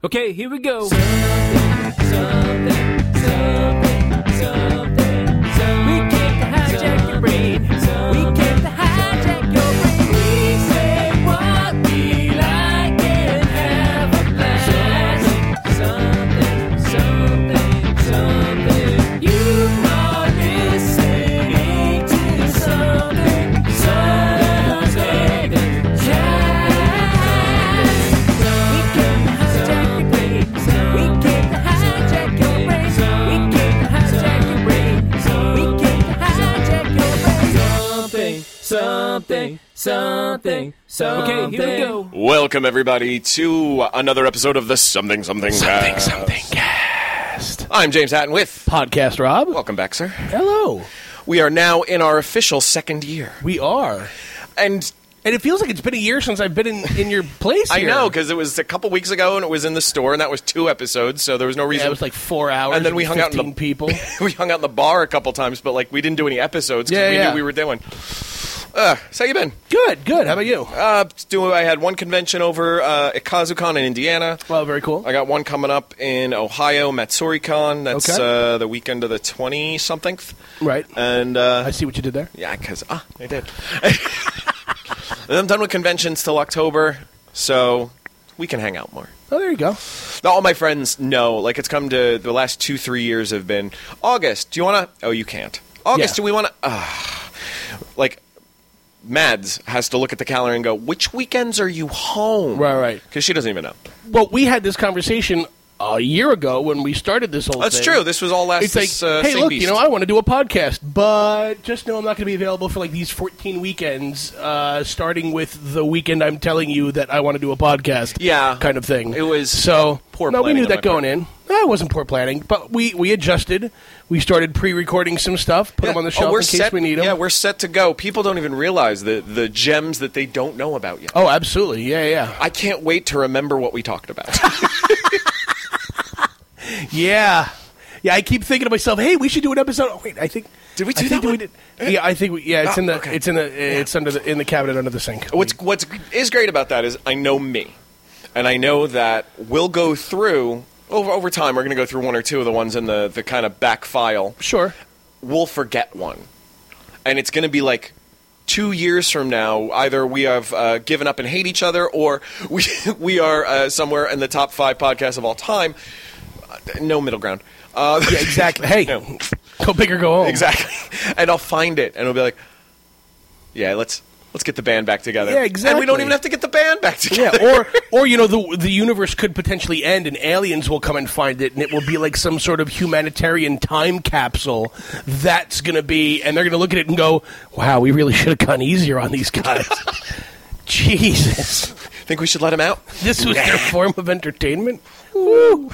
Okay, here we go. We came to hijack your brain. We came to hijack your brain. We say what we like and have a blast. Something. You are listening to something. We came to hijack your brain. We came to hijack your brain. We came to hijack your brain. We came to hijack your brain. Something. Okay, here we go. Welcome, everybody, to another episode of the Something Cast. I'm James Hatton with Podcast Rob. Welcome back, sir. Hello. We are now in our official second year. We are. And And it feels like it's been a year since I've been in your place I here. know, because it was a couple weeks ago, and it was in the store, and that was 2 episods, so there was no reason. Yeah, it was like 4 hours. And then we hung out in 15 people. We hung out in the bar a couple times, but like we didn't do any episodes because we knew we were doing. So how you been? Good. How about you? I had one convention over at KazuCon in Indiana. Well, very cool. I got one coming up in Ohio, MatsuriCon. That's Okay. the weekend of the 20-something. Right. And I see what you did there. yeah, because I did. And I'm done with conventions till October, so we can hang out more. Oh, there you go. Now, all my friends know, like, it's come to the last 2-3 years have been, August, do you want to? Oh, you can't. August, Yeah. do we want to? Like, Mads has to look at the calendar and go, which weekends are you home? Right. Because she doesn't even know. Well, we had this conversation a year ago when we started this whole That's thing. true. This was all last It's like, hey, same look, beast. I want to do a podcast, but just know I'm not going to be available for like these 14 weekends, starting with the weekend I'm telling you that I want to do a podcast. Yeah. kind of thing. It was so poor No, we planning knew on that my going part. in. No, it wasn't poor planning, but we adjusted. We started pre-recording some stuff, put them on the shelf we're in case set, we need them. Yeah, we're set to go. People don't even realize the gems that they don't know about yet. Oh, absolutely. Yeah. I can't wait to remember what we talked about. Yeah. I keep thinking to myself, hey, we should do an episode. Oh, wait, I think Did we do I think that one? we did. Yeah, I think it's in the okay. it's under in the cabinet under the sink. What's is great about that is I know me, and I know that we'll go through over time. We're going to go through 1 or 2 of the ones in the kind of back file. Sure. We'll forget one, and it's going to be like 2 years from now. Either we have given up and hate each other, or we are somewhere in the top 5 podcasts of all time. No middle ground. Yeah, exactly. Hey, No. go big or go home. Exactly. And I'll find it, and it'll be like, yeah, let's get the band back together. Yeah, exactly. And we don't even have to get the band back together. Yeah, or the universe could potentially end, and aliens will come and find it, and it will be like some sort of humanitarian time capsule. That's going to be, and they're going to look at it and go, "Wow, we really should have gone easier on these guys." Jesus, Think we should let him out? this was their form of entertainment. Woo.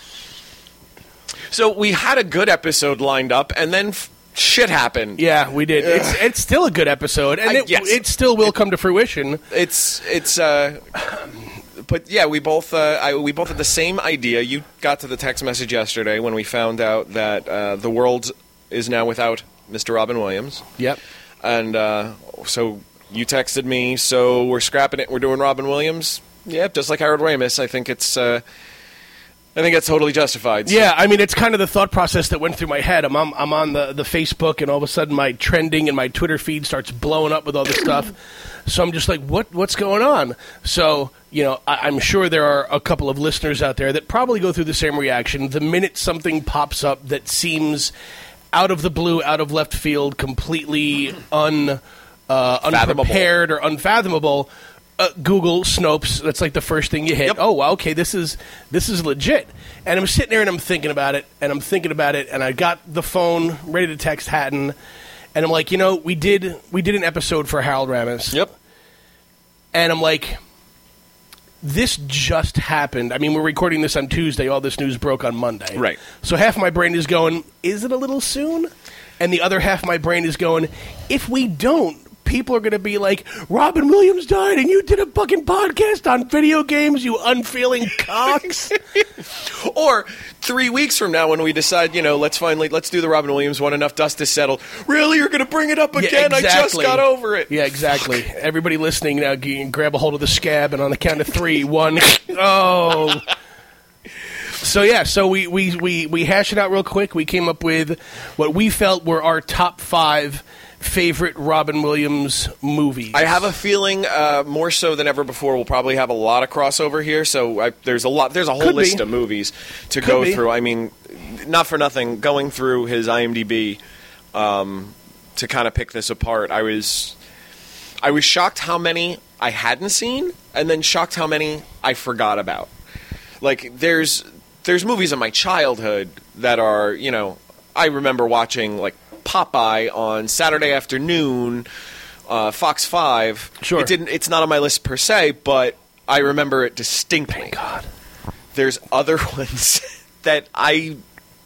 So we had a good episode lined up, and then shit happened. Yeah, we did. It's still a good episode, and Yes. it still will come to fruition. But yeah, we both had the same idea. You got to the text message yesterday when we found out that the world is now without Mr. Robin Williams. Yep. And so you texted me, so we're scrapping it, we're doing Robin Williams. Yep, just like Harold Ramis. I think it's totally justified. So. Yeah, I mean, it's kind of the thought process that went through my head. I'm on the Facebook, and all of a sudden my trending and my Twitter feed starts blowing up with all this stuff. So I'm just like, what's going on? So, I'm sure there are a couple of listeners out there that probably go through the same reaction. The minute something pops up that seems out of the blue, out of left field, completely unprepared or unfathomable, Google Snopes. That's like the first thing you hit. Yep. Oh, wow, okay, this is legit. And I'm sitting there and I'm thinking about it, and I got the phone ready to text Hatton, and I'm like, we did an episode for Harold Ramis. Yep. And I'm like, this just happened. I mean, we're recording this on Tuesday. All this news broke on Monday. Right. So half of my brain is going, is it a little soon? And the other half of my brain is going, if we don't, people are going to be like, Robin Williams died and you did a fucking podcast on video games, you unfeeling cocks. Or 3 weeks from now when we decide, let's do the Robin Williams one, enough dust is settled. Really? You're going to bring it up again? Yeah, I just got over it. Yeah, exactly. Everybody listening now, grab a hold of the scab, and on the count of 3, 1, oh. So we hashed it out real quick. We came up with what we felt were our top 5 favorite Robin Williams movies. I have a feeling more so than ever before we'll probably have a lot of crossover here. So there's a whole Could list be. of movies to Could go be. through. I mean, not for nothing, going through his IMDb to kind of pick this apart, I was shocked how many I hadn't seen, and then shocked how many I forgot about. Like there's movies in my childhood that are, you know, I remember watching like Popeye on Saturday afternoon, Fox 5. Sure. It's not on my list per se, but I remember it distinctly. Thank God. There's other ones that I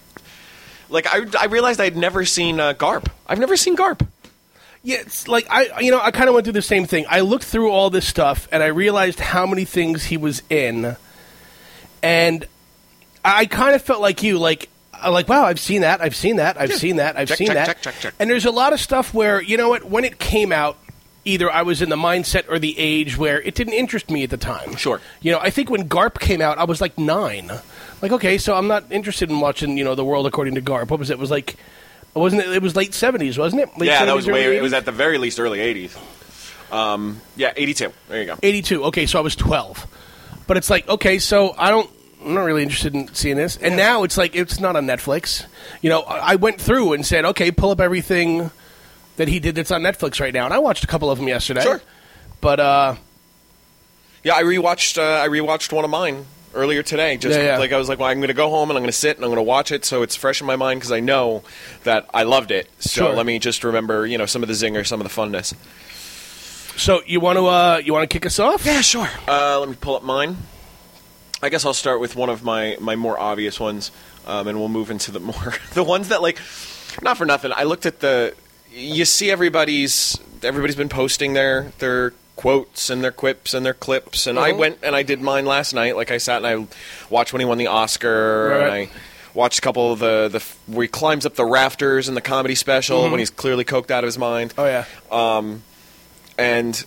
realized I'd never seen Garp. I've never seen Garp. Yeah, it's like I kind of went through the same thing. I looked through all this stuff and I realized how many things he was in, and I kind of felt like you, like wow, I've seen that, I've seen that. Check. And there's a lot of stuff where, you know what, when it came out, either I was in the mindset or the age where it didn't interest me at the time. Sure. You know, I think when Garp came out, I was like 9. Like, okay, so I'm not interested in watching, you know, The World According to Garp. What was it? It was like, wasn't it? It was late 70s, wasn't it? Late Yeah, 70s, that was early way. 80s? It was at the very least early 80s. Yeah, 82. There you go. 82. Okay, so I was 12. But it's like, okay, so I'm not really interested in seeing this. And now it's like, it's not on Netflix. You know, I went through and said, okay, pull up everything that he did that's on Netflix right now. And I watched a couple of them yesterday. Sure. But, Yeah, I rewatched one of mine earlier today. Just Yeah. like I was like, well, I'm going to go home and I'm going to sit and I'm going to watch it, so it's fresh in my mind because I know that I loved it. So Sure. let me just remember, you know, some of the zingers, some of the funness. so you want to kick us off? Yeah, sure. Let me pull up mine. I guess I'll start with one of my more obvious ones, and we'll move into the more the ones that, like, not for nothing. I looked at you see everybody's been posting their quotes and their quips and their clips, and I went and I did mine last night. Like, I sat and I watched when he won the Oscar, Right. and I watched a couple of the where he climbs up the rafters in the comedy special when he's clearly coked out of his mind. Oh, yeah. And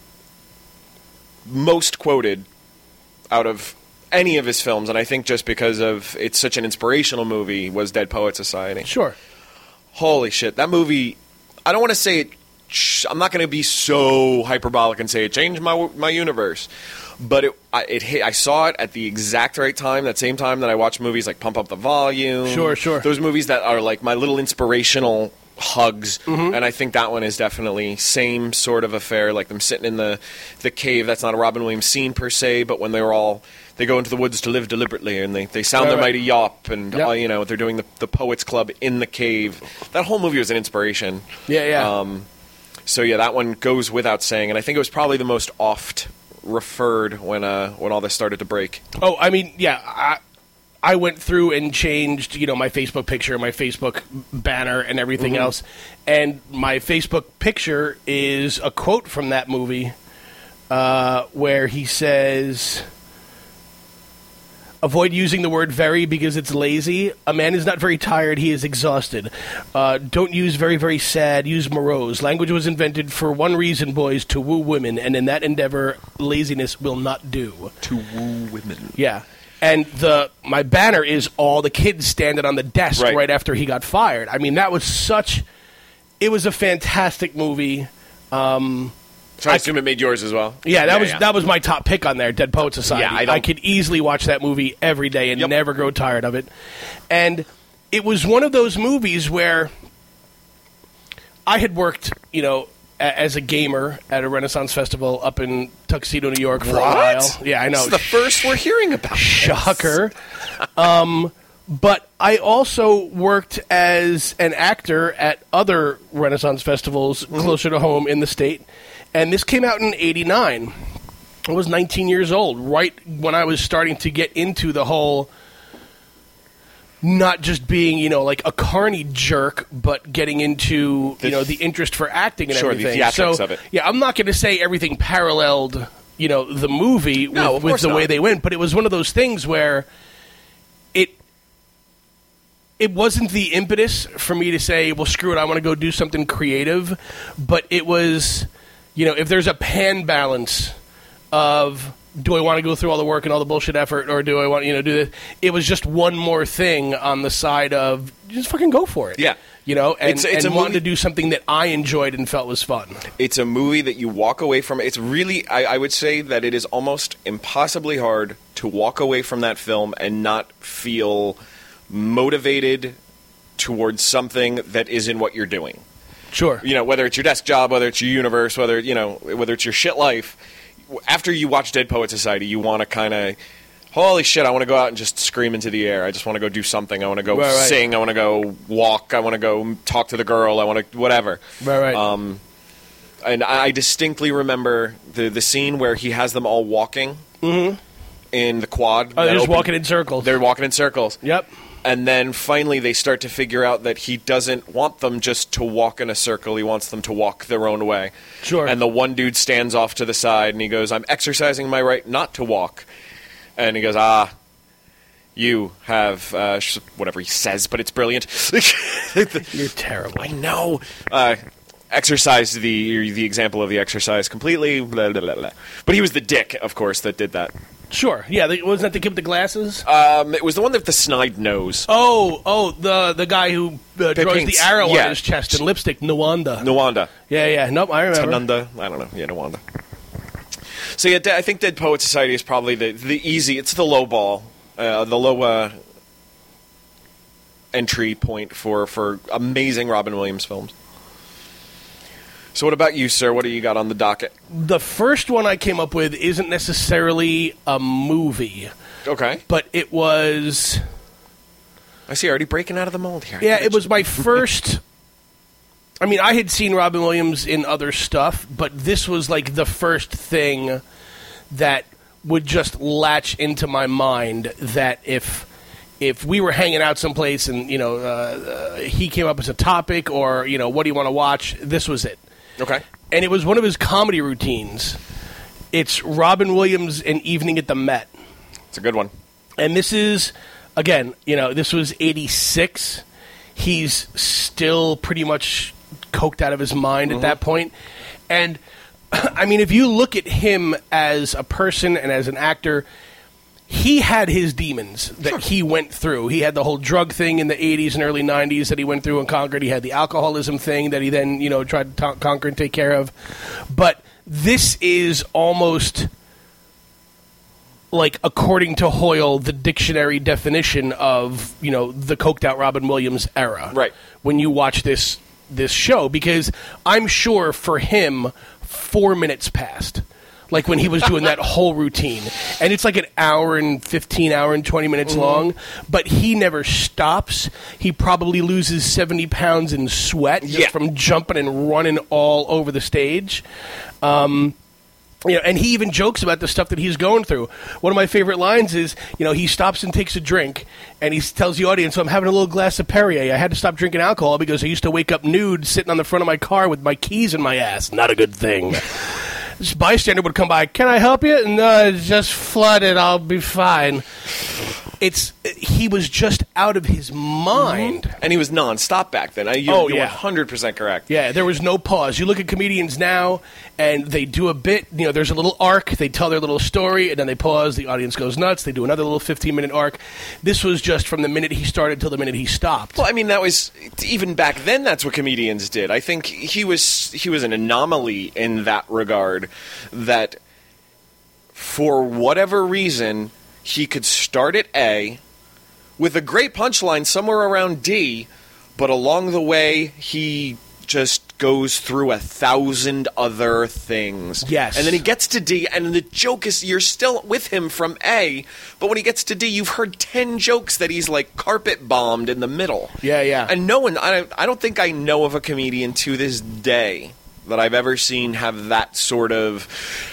most quoted out of any of his films, and I think just because of it's such an inspirational movie, was Dead Poet Society. Sure. Holy shit, that movie! I don't want to say it. I'm not going to be so hyperbolic and say it changed my universe, but it hit. I saw it at the exact right time, that same time that I watched movies like Pump Up the Volume. Sure. Those movies that are like my little inspirational hugs, and I think that one is definitely same sort of affair, like them sitting in the cave. That's not a Robin Williams scene per se, but when they go into the woods to live deliberately, and they sound their Right. mighty yawp, and Yep. you know, they're doing the Poets Club in the cave. That whole movie was an inspiration. Yeah. So yeah, that one goes without saying, and I think it was probably the most oft referred when all this started to break. Oh, I mean, yeah, I went through and changed, you know, my Facebook picture, my Facebook banner, and everything else. And my Facebook picture is a quote from that movie where he says, "Avoid using the word very because it's lazy. A man is not very tired, he is exhausted. Don't use very, very sad, use morose. Language was invented for one reason, boys, to woo women, and in that endeavor, laziness will not do." To woo women. Yeah. And my banner is all the kids standing on the desk Right. right after he got fired. I mean, that was it was a fantastic movie. So I assume it made yours as well. Yeah, that was my top pick on there, Dead Poet Society. Yeah, I could easily watch that movie every day and Yep. never grow tired of it. And it was one of those movies where I had worked, you know, as a gamer at a Renaissance festival up in Tuxedo, New York for a while. Yeah, I know. This is the first we're hearing about. Shocker. But I also worked as an actor at other Renaissance festivals closer to home in the state. And this came out in '89. I was 19 years old, right when I was starting to get into the whole not just being, you know, like a carny jerk, but getting into, you know, the interest for acting and Sure, the everything. theatrics So, of it. yeah, I'm not going to say everything paralleled, you know, the movie No, of with course the way not. they went, but it was one of those things where it wasn't the impetus for me to say, well, screw it, I want to go do something creative, but it was, you know, if there's a pan balance of do I want to go through all the work and all the bullshit effort, or do I want, do this? It was just one more thing on the side of just fucking go for it. Yeah. And It's a wanting movie- to do something that I enjoyed and felt was fun. It's a movie that you walk away from. It's really, I would say that it is almost impossibly hard to walk away from that film and not feel motivated towards something that isn't what you're doing. Sure. Whether it's your desk job, whether it's your universe, whether it's your shit life. After you watch Dead Poet Society, you want to kind of, holy shit, I want to go out and just scream into the air. I just want to go do something. I want to go sing. I want to go walk. I want to go talk to the girl. I want to whatever. Right. And I distinctly remember the scene where he has them all walking in the quad. Oh, they're just walking in circles. They're walking in circles. Yep. And then finally they start to figure out that he doesn't want them just to walk in a circle. He wants them to walk their own way. Sure. And the one dude stands off to the side and he goes, I'm exercising my right not to walk. And he goes, you have, whatever he says, but it's brilliant. You're terrible. I know. Exercised the example of the exercise completely. Blah, blah, blah, blah. But he was the dick, of course, that did that. Sure. Yeah, wasn't that the kid with the glasses? It was the one with the snide nose. The guy who draws paints- the arrow yeah. on his chest in lipstick, Nawanda. Nawanda. Yeah. Nope, I remember. Tanunda. I don't know. Yeah, Nawanda. So yeah, I think Dead Poet Society is probably the easy. It's the low ball, the low entry point for amazing Robin Williams films. So what about you, sir? What do you got on the docket? The first one I came up with isn't necessarily a movie, Okay. but it was... I see. Already breaking out of the mold here. Yeah, it was my first... I mean, I had seen Robin Williams in other stuff, but this was like the first thing that would just latch into my mind that if we were hanging out someplace and, he came up as a topic or, what do you want to watch, this was it. Okay. And it was one of his comedy routines. It's Robin Williams and Evening at the Met. It's a good one. And this is, again, this was 86. He's still pretty much coked out of his mind at that point. And, I mean, if you look at him as a person and as an actor, he had his demons that he went through. He had the whole drug thing in the 80s and early 90s that he went through and conquered. He had the alcoholism thing that he then, tried to conquer and take care of. But this is almost like, according to Hoyle, the dictionary definition of, the coked out Robin Williams era. Right. When you watch this show, because I'm sure for him 4 minutes passed. Like when he was doing that whole routine. And it's like an hour and 20 minutes long, but he never stops. He probably loses 70 pounds in sweat just from jumping and running all over the stage. And he even jokes about the stuff that he's going through. One of my favorite lines is, he stops and takes a drink, and he tells the audience, I'm having a little glass of Perrier. I had to stop drinking alcohol because I used to wake up nude sitting on the front of my car with my keys in my ass. Not a good thing. This bystander would come by, can I help you? No, it's just flooded. I'll be fine. He was just out of his mind. And he was nonstop back then. You're 100% correct. Yeah, there was no pause. You look at comedians now, and they do a bit. There's a little arc. They tell their little story, and then they pause. The audience goes nuts. They do another little 15-minute arc. This was just from the minute he started till the minute he stopped. Well, I mean, that was even back then. That's what comedians did. I think he was an anomaly in that regard. That for whatever reason, he could start at A with a great punchline somewhere around D, but along the way he just goes through 1,000 other things. Yes. And then he gets to D, and the joke is you're still with him from A, but when he gets to D, you've heard 10 jokes that he's like carpet bombed in the middle. Yeah. And no one, I don't think I know of a comedian to this day that I've ever seen have that sort of,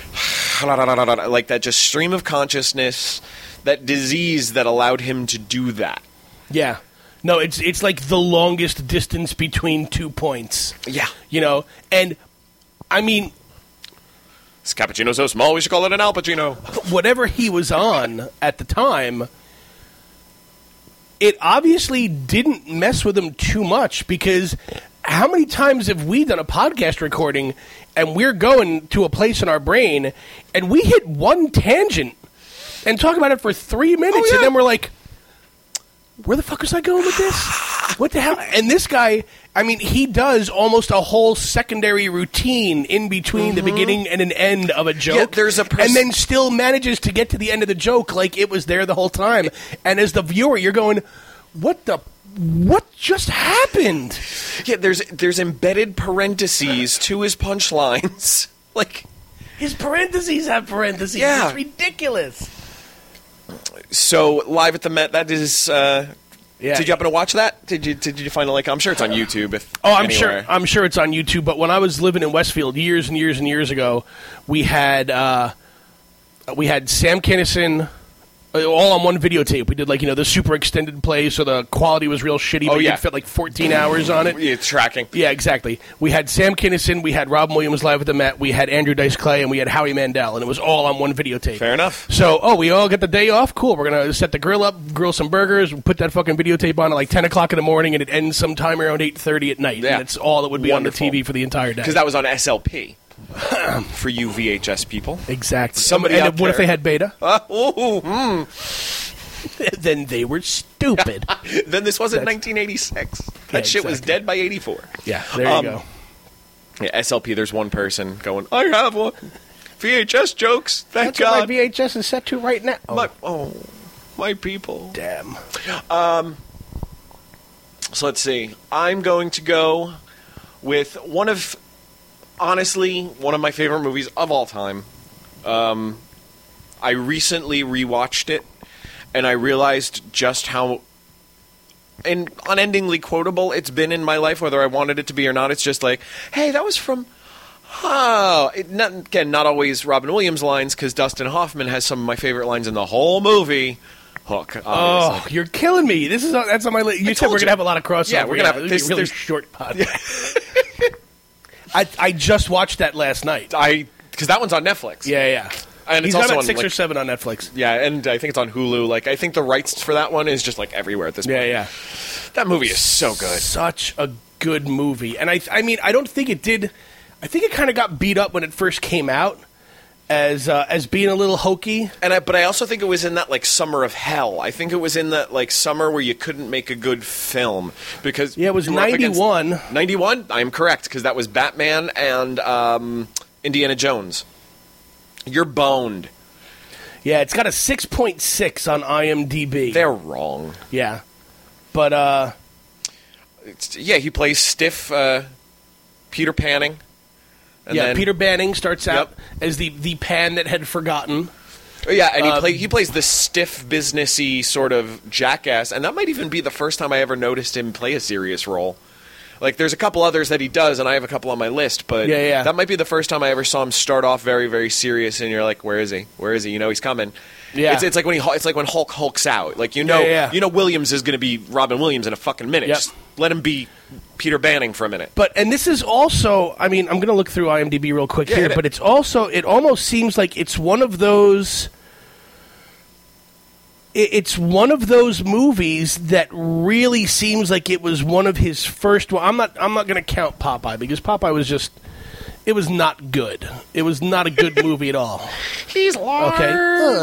like that just stream of consciousness, that disease that allowed him to do that. Yeah. No, it's like the longest distance between 2 points. Yeah. And, I mean... This cappuccino's so small, we should call it an Al Pacino. Whatever he was on at the time, it obviously didn't mess with him too much because how many times have we done a podcast recording and we're going to a place in our brain and we hit one tangent and talk about it for 3 minutes and then we're like, where the fuck was I going with this? What the hell? And this guy, I mean, he does almost a whole secondary routine in between the beginning and an end of a joke. Yeah, there's a and then still manages to get to the end of the joke like it was there the whole time. And as the viewer, you're going, what just happened? Yeah, there's embedded parentheses to his punchlines. Like, his parentheses have parentheses. Yeah. It's ridiculous. So Live at the Met, that is. Yeah. Did you happen to watch that? Did you find it? Like, I'm sure it's on YouTube. I'm sure it's on YouTube. But when I was living in Westfield years and years and years ago, we had Sam Kinison. All on one videotape. We did the super extended play, so the quality was real shitty, but you could fit 14 hours on it. Yeah, tracking. Yeah, exactly. We had Sam Kinison, we had Robin Williams Live at the Met, we had Andrew Dice Clay, and we had Howie Mandel, and it was all on one videotape. Fair enough. So, we all get the day off? Cool. We're going to set the grill up, grill some burgers, put that fucking videotape on at 10 o'clock in the morning, and it ends sometime around 8:30 at night. Yeah. And it's all that would be Wonderful. on the TV for the entire day. Because that was on SLP. For you VHS people. Exactly. Somebody and out what if there- they had beta? Then they were stupid. Then this wasn't 1986. That shit was exactly. dead by 84. Yeah, there you go. Yeah, SLP, there's one person going, I have one. VHS jokes. Thank That's God. what my VHS is set to right now. My people. Damn. So let's see. I'm going to go with one of my favorite movies of all time. I recently rewatched it, and I realized just how unendingly quotable it's been in my life, whether I wanted it to be or not. It's just like, hey, that was from... not always Robin Williams lines, because Dustin Hoffman has some of my favorite lines in the whole movie. Hook, obviously. Oh, you're killing me. That's on my list. You said we're going to have a lot of crossover. Yeah, we're gonna have this really short podcast. I just watched that last night. Because that one's on Netflix. Yeah. And He's it's also got on 6 or 7 on Netflix. Yeah, and I think it's on Hulu. I think the rights for that one is just everywhere at this point. Yeah. That movie is so good. Such a good movie. And I mean, I don't think it did... I think it kind of got beat up when it first came out as being a little hokey. But I also think it was in that summer of hell. I think it was in that summer where you couldn't make a good film because Yeah, it was you were up against- 91. 91? I am correct, because that was Batman and Indiana Jones. You're boned. Yeah, it's got a 6.6 on IMDb. They're wrong. Yeah. But, he plays stiff Peter Panning. And then, Peter Banning starts out Yep. as the pan that had forgotten. Yeah, and he plays the stiff, businessy sort of jackass, and that might even be the first time I ever noticed him play a serious role. There's a couple others that he does, and I have a couple on my list, but that might be the first time I ever saw him start off very, very serious, and you're like, where is he? Where is he? He's coming. Yeah. It's like when Hulk hulks out. Williams is going to be Robin Williams in a fucking minute. Yep. Just let him be Peter Banning for a minute. And this is also, I mean, I'm going to look through IMDb real quick here, but it almost seems like it's one of those... It's one of those movies that really seems like it was one of his first... Well, I'm not going to count Popeye, because Popeye was just... It was not good. It was not a good movie at all. He's large. Okay?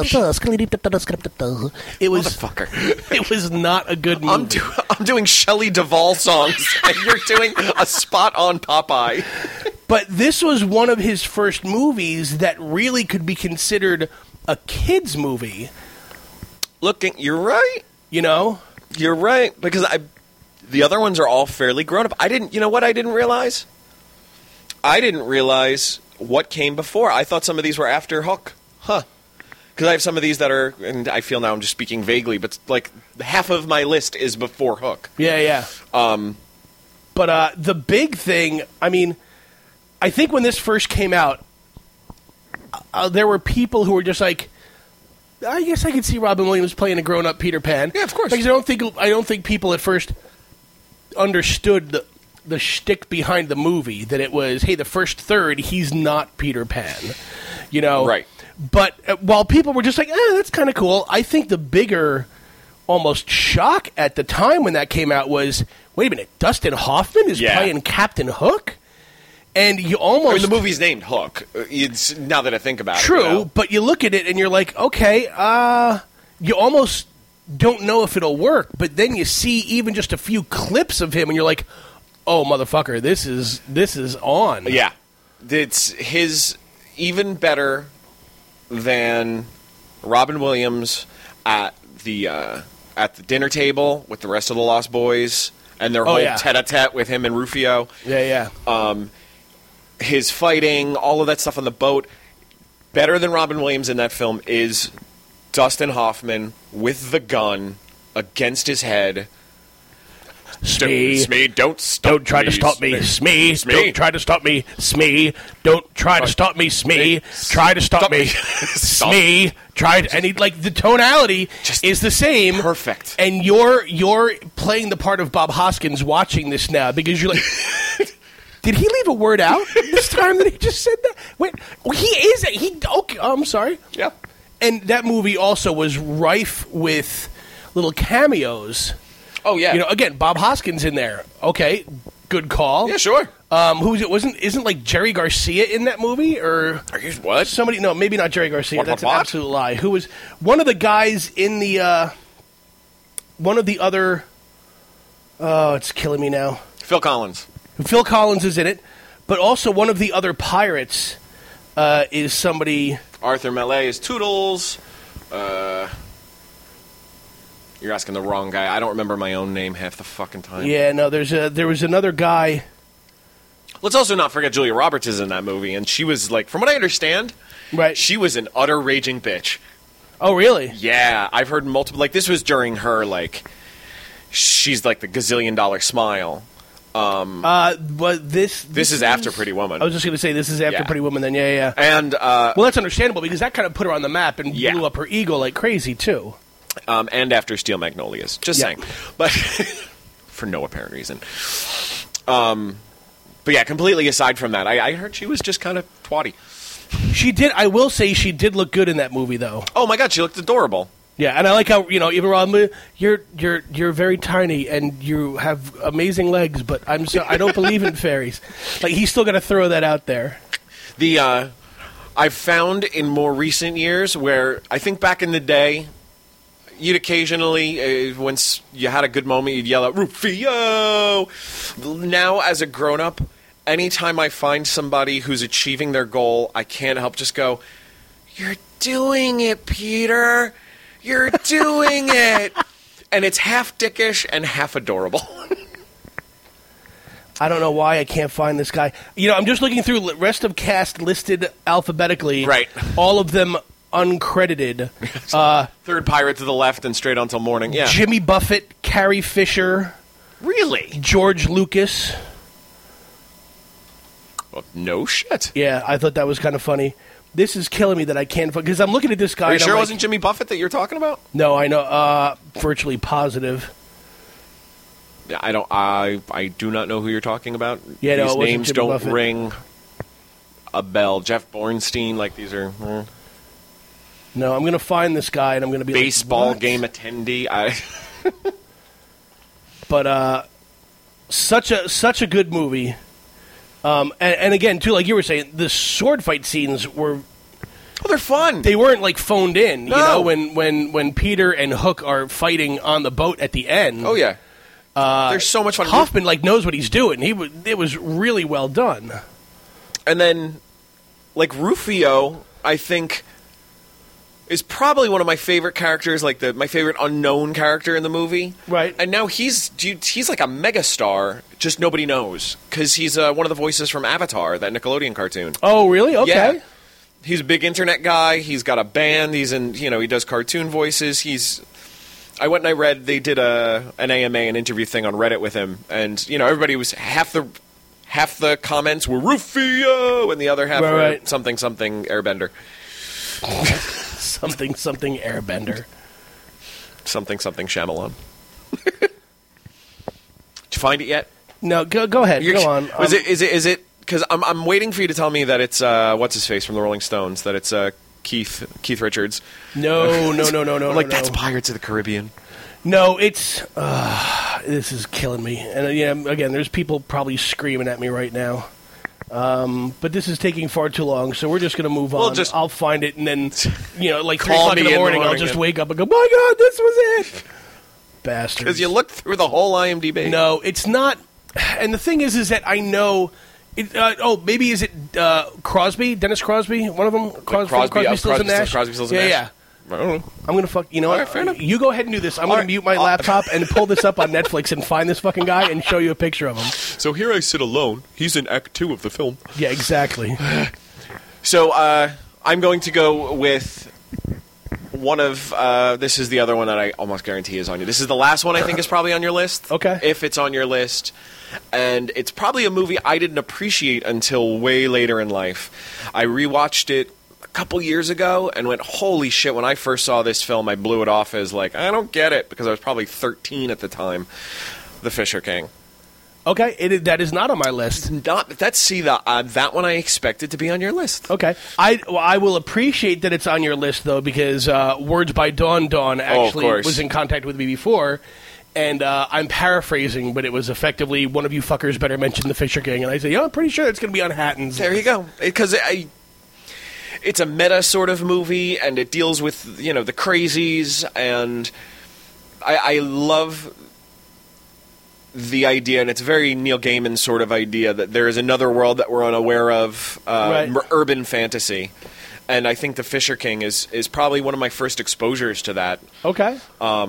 It was... Motherfucker. It was not a good movie. I'm doing Shelley Duvall songs, and you're doing a spot on Popeye. But this was one of his first movies that really could be considered a kid's movie. You're right. You're right, because the other ones are all fairly grown up. You know what I didn't realize? I didn't realize what came before. I thought some of these were after Hook. Because I have some of these that are, and I feel now I'm just speaking vaguely, but half of my list is before Hook. Yeah. But the big thing, I mean, I think when this first came out, there were people who were just like, I guess I could see Robin Williams playing a grown-up Peter Pan. Yeah, of course. Because I don't think people at first understood the shtick behind the movie, that it was, hey, the first third, he's not Peter Pan. Right. But while people were just like, that's kind of cool, I think the bigger almost shock at the time when that came out was, wait a minute, Dustin Hoffman is Yeah. playing Captain Hook? And you almost... I mean, the movie's named Hook. It's, now that I think about it. True, you know? but you look at it and you're like, okay, you almost don't know if it'll work, but then you see even just a few clips of him and you're like, oh, motherfucker, this is on. Yeah. It's his even better than Robin Williams at the dinner table with the rest of the Lost Boys and their whole yeah. tete-a-tete with him and Rufio. Yeah. His fighting, all of that stuff on the boat. Better than Robin Williams in that film is Dustin Hoffman with the gun against his head. Smee, Smee, don't stop don't try to stop me. Smee, don't try to stop me. Smee, don't try to stop me. Smee, try to stop me. Smee, try to... And he, like, the tonality is the same. Perfect. And you're playing the part of Bob Hoskins watching this now because you're like... Did he leave a word out this time that he just said that? Wait, okay, I'm sorry. Yeah. And that movie also was rife with little cameos. Oh, yeah. You know, again, Bob Hoskins in there. Okay, good call. Yeah, sure. Who's it? Isn't like Jerry Garcia in that movie or Are you what? somebody? No, maybe not Jerry Garcia. That's an What? absolute lie. Who was one of the guys in the one of the other? Oh, it's killing me now. Phil Collins. Phil Collins is in it, but also one of the other pirates is somebody. Arthur Mallet is Toodles. You're asking the wrong guy. I don't remember my own name half the fucking time. Yeah, no, there was another guy. Let's also not forget Julia Roberts is in that movie, and she was like, from what I understand, Right. she was an utter raging bitch. Oh, really? Yeah, I've heard multiple. Like this was during her like, she's like the gazillion-dollar smile. But this This is after Pretty Woman. I was just going to say this is after Yeah. Pretty Woman. Then yeah. And Well, that's understandable because that kind of put her on the map and Yeah. blew up her ego like crazy too. and after Steel Magnolias. Just Yeah. saying. But for no apparent reason. But yeah, completely aside from that, I heard she was just kind of twatty. She did. I will say she did look good in that movie, though. Oh my god, she looked adorable. Yeah, and I like how even Rob, you're very tiny and you have amazing legs, but I don't believe in fairies. Like he's still got to throw that out there. I've found in more recent years where I think back in the day, you'd occasionally, once you had a good moment, you'd yell out, Rufio! Now, as a grown-up, anytime I find somebody who's achieving their goal, I can't help just go, you're doing it, Peter! You're doing it! And it's half dickish and half adorable. I don't know why I can't find this guy. I'm just looking through rest of cast listed alphabetically. Right. All of them uncredited. Third pirate to the left and straight on till morning. Yeah. Jimmy Buffett, Carrie Fisher, Really? George Lucas. Well, no shit. Yeah, I thought that was kind of funny. This is killing me that I can't find because I'm looking at this guy. Are you and I'm sure it like, wasn't Jimmy Buffett that you're talking about? No, I know. Virtually positive. Yeah, I don't. I do not know who you're talking about. Yeah, no, these it wasn't names Jimmy don't Buffett. ring a bell. Jeff Bornstein, like these are No, I'm going to find this guy and I'm going to be baseball like, what? game attendee. But such a good movie. And again, too, like you were saying, the sword fight scenes were. Oh, they're fun. They weren't like phoned in, No. when Peter and Hook are fighting on the boat at the end. Oh yeah. There's so much fun. Hoffman knows what he's doing. It was really well done. And then, like Rufio, I think is probably one of my favorite characters, like my favorite unknown character in the movie. Right. And now he's like a megastar, just nobody knows because he's one of the voices from Avatar, that Nickelodeon cartoon. Oh, really? Okay. Yeah. He's a big internet guy. He's got a band. He's in, he does cartoon voices. I went and I read, they did an AMA, an interview thing on Reddit with him, and everybody was half the comments were Rufio, and the other half were Right. something Airbender, Something Airbender. something Shyamalan. Did you find it yet? No, go ahead. Go on. Is it? Because I'm waiting for you to tell me that it's what's his face from the Rolling Stones. That it's Keith Richards. No. I'm like, no. that's Pirates of the Caribbean. No, it's this is killing me. And yeah, again, there's people probably screaming at me right now. But this is taking far too long, so we're just going to move on. just- I'll find it, and then, like 3 Call o'clock in me the morning, I'll morning just and- wake up and go, my God, this was it! Bastards. Because you looked through the whole IMDb. No, it's not. And the thing is that I know. Maybe is it Crosby? Dennis Crosby? One of them? Crosby Stills and Nash? Crosby, Stills and yeah, Nash. yeah. I don't know. I'm going to fuck. You know All what? right, fair enough. You go ahead and do this. I'm going to right. mute my laptop and pull this up on Netflix and find this fucking guy and show you a picture of him. So here I sit alone. He's in Act 2 of the film. Yeah, exactly. So I'm going to go with one of this is the other one that I almost guarantee is on you. This is the last one I think is probably on your list. Okay. If it's on your list. And it's probably a movie I didn't appreciate until way later in life. I rewatched it a couple years ago and went, holy shit, when I first saw this film, I blew it off as like, I don't get it, because I was probably 13 at the time. The Fisher King. Okay, that is not on my list. That one I expected to be on your list. Okay. I will appreciate that it's on your list, though, because Words by Dawn actually course. was in contact with me before. And I'm paraphrasing, but it was effectively one of you fuckers better mention The Fisher King. And I said, I'm pretty sure it's going to be on Hatton's. There you go. Because it's a meta sort of movie, and it deals with, the crazies, and I love the idea, and it's a very Neil Gaiman sort of idea, that there is another world that we're unaware of, Right. urban fantasy. And I think The Fisher King is probably one of my first exposures to that. Okay.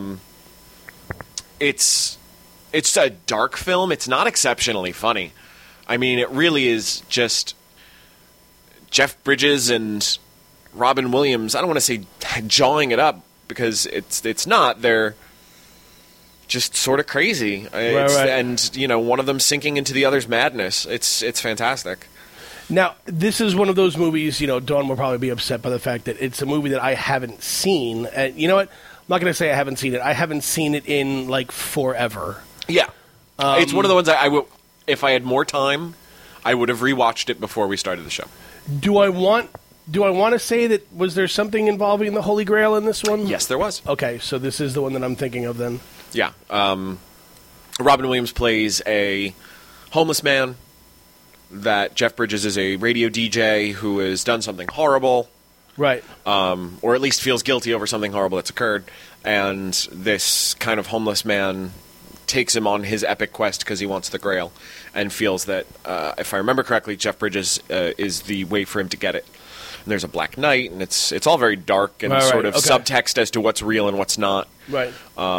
It's a dark film. It's not exceptionally funny. I mean, it really is just Jeff Bridges and Robin Williams. I don't want to say jawing it up, because it's not. They're just sort of crazy. Right. And, one of them sinking into the other's madness. It's fantastic. Now, this is one of those movies, Dawn will probably be upset by the fact that it's a movie that I haven't seen. And you know what? I'm not going to say I haven't seen it. I haven't seen it in, forever. Yeah. It's one of the ones if I had more time, I would have rewatched it before we started the show. Do I want to say that, was there something involving the Holy Grail in this one? Yes, there was. Okay, so this is the one that I'm thinking of then. Yeah. Robin Williams plays a homeless man that Jeff Bridges is a radio DJ who has done something horrible, Right. or at least feels guilty over something horrible that's occurred. And this kind of homeless man takes him on his epic quest because he wants the Grail, and feels that, if I remember correctly, Jeff Bridges is the way for him to get it. And there's a black night, and it's all very dark and Right, sort of okay. subtext as to what's real and what's not. Right.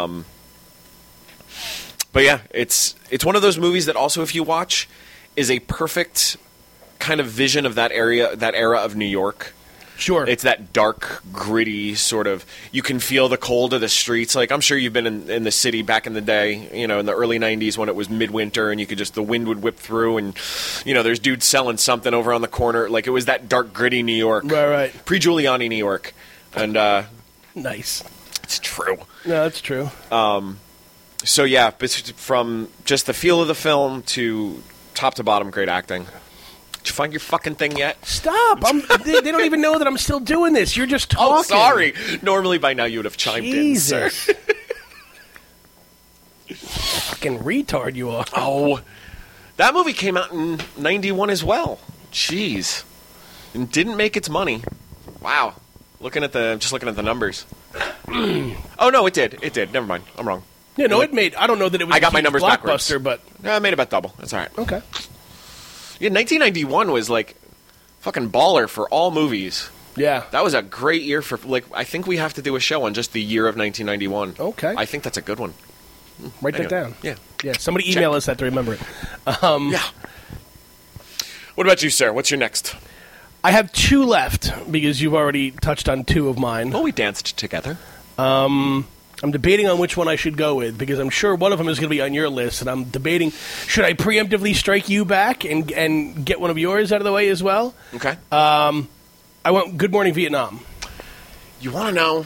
But yeah, it's one of those movies that also, if you watch, is a perfect kind of vision of that era of New York. Sure. It's that dark, gritty sort of. You can feel the cold of the streets. Like, I'm sure you've been in the city back in the day, in the early '90s when it was midwinter, and you could the wind would whip through, and there's dudes selling something over on the corner. Like, it was that dark, gritty New York, Right. pre-Giuliani New York, and Nice. it's true. No, that's true. So yeah, but from just the feel of the film to top to bottom, great acting. Did you find your fucking thing yet? Stop! They don't even know that I'm still doing this. You're just talking. Oh, sorry. Normally by now you would have chimed Jesus. in, sir. Fucking retard you are. Oh, that movie came out in '91 as well. Jeez, and didn't make its money. Wow. Just looking at the numbers. Oh no, it did. It did. Never mind. I'm wrong. Yeah, no, it made. I don't know that it was. I got a my huge numbers backwards. blockbuster, but I made about double. That's all right. okay. Yeah, 1991 was like fucking baller for all movies. Yeah. That was a great year for, I think we have to do a show on just the year of 1991. Okay. I think that's a good one. Write that Anyway, down. yeah. Yeah. Somebody email us that to remember it. Yeah. What about you, sir? What's your next? I have 2 left because you've already touched on 2 of mine. Well, we danced together. I'm debating on which one I should go with because I'm sure one of them is going to be on your list, and I'm debating should I preemptively strike you back and get one of yours out of the way as well. Okay. I went Good Morning Vietnam. You want to know?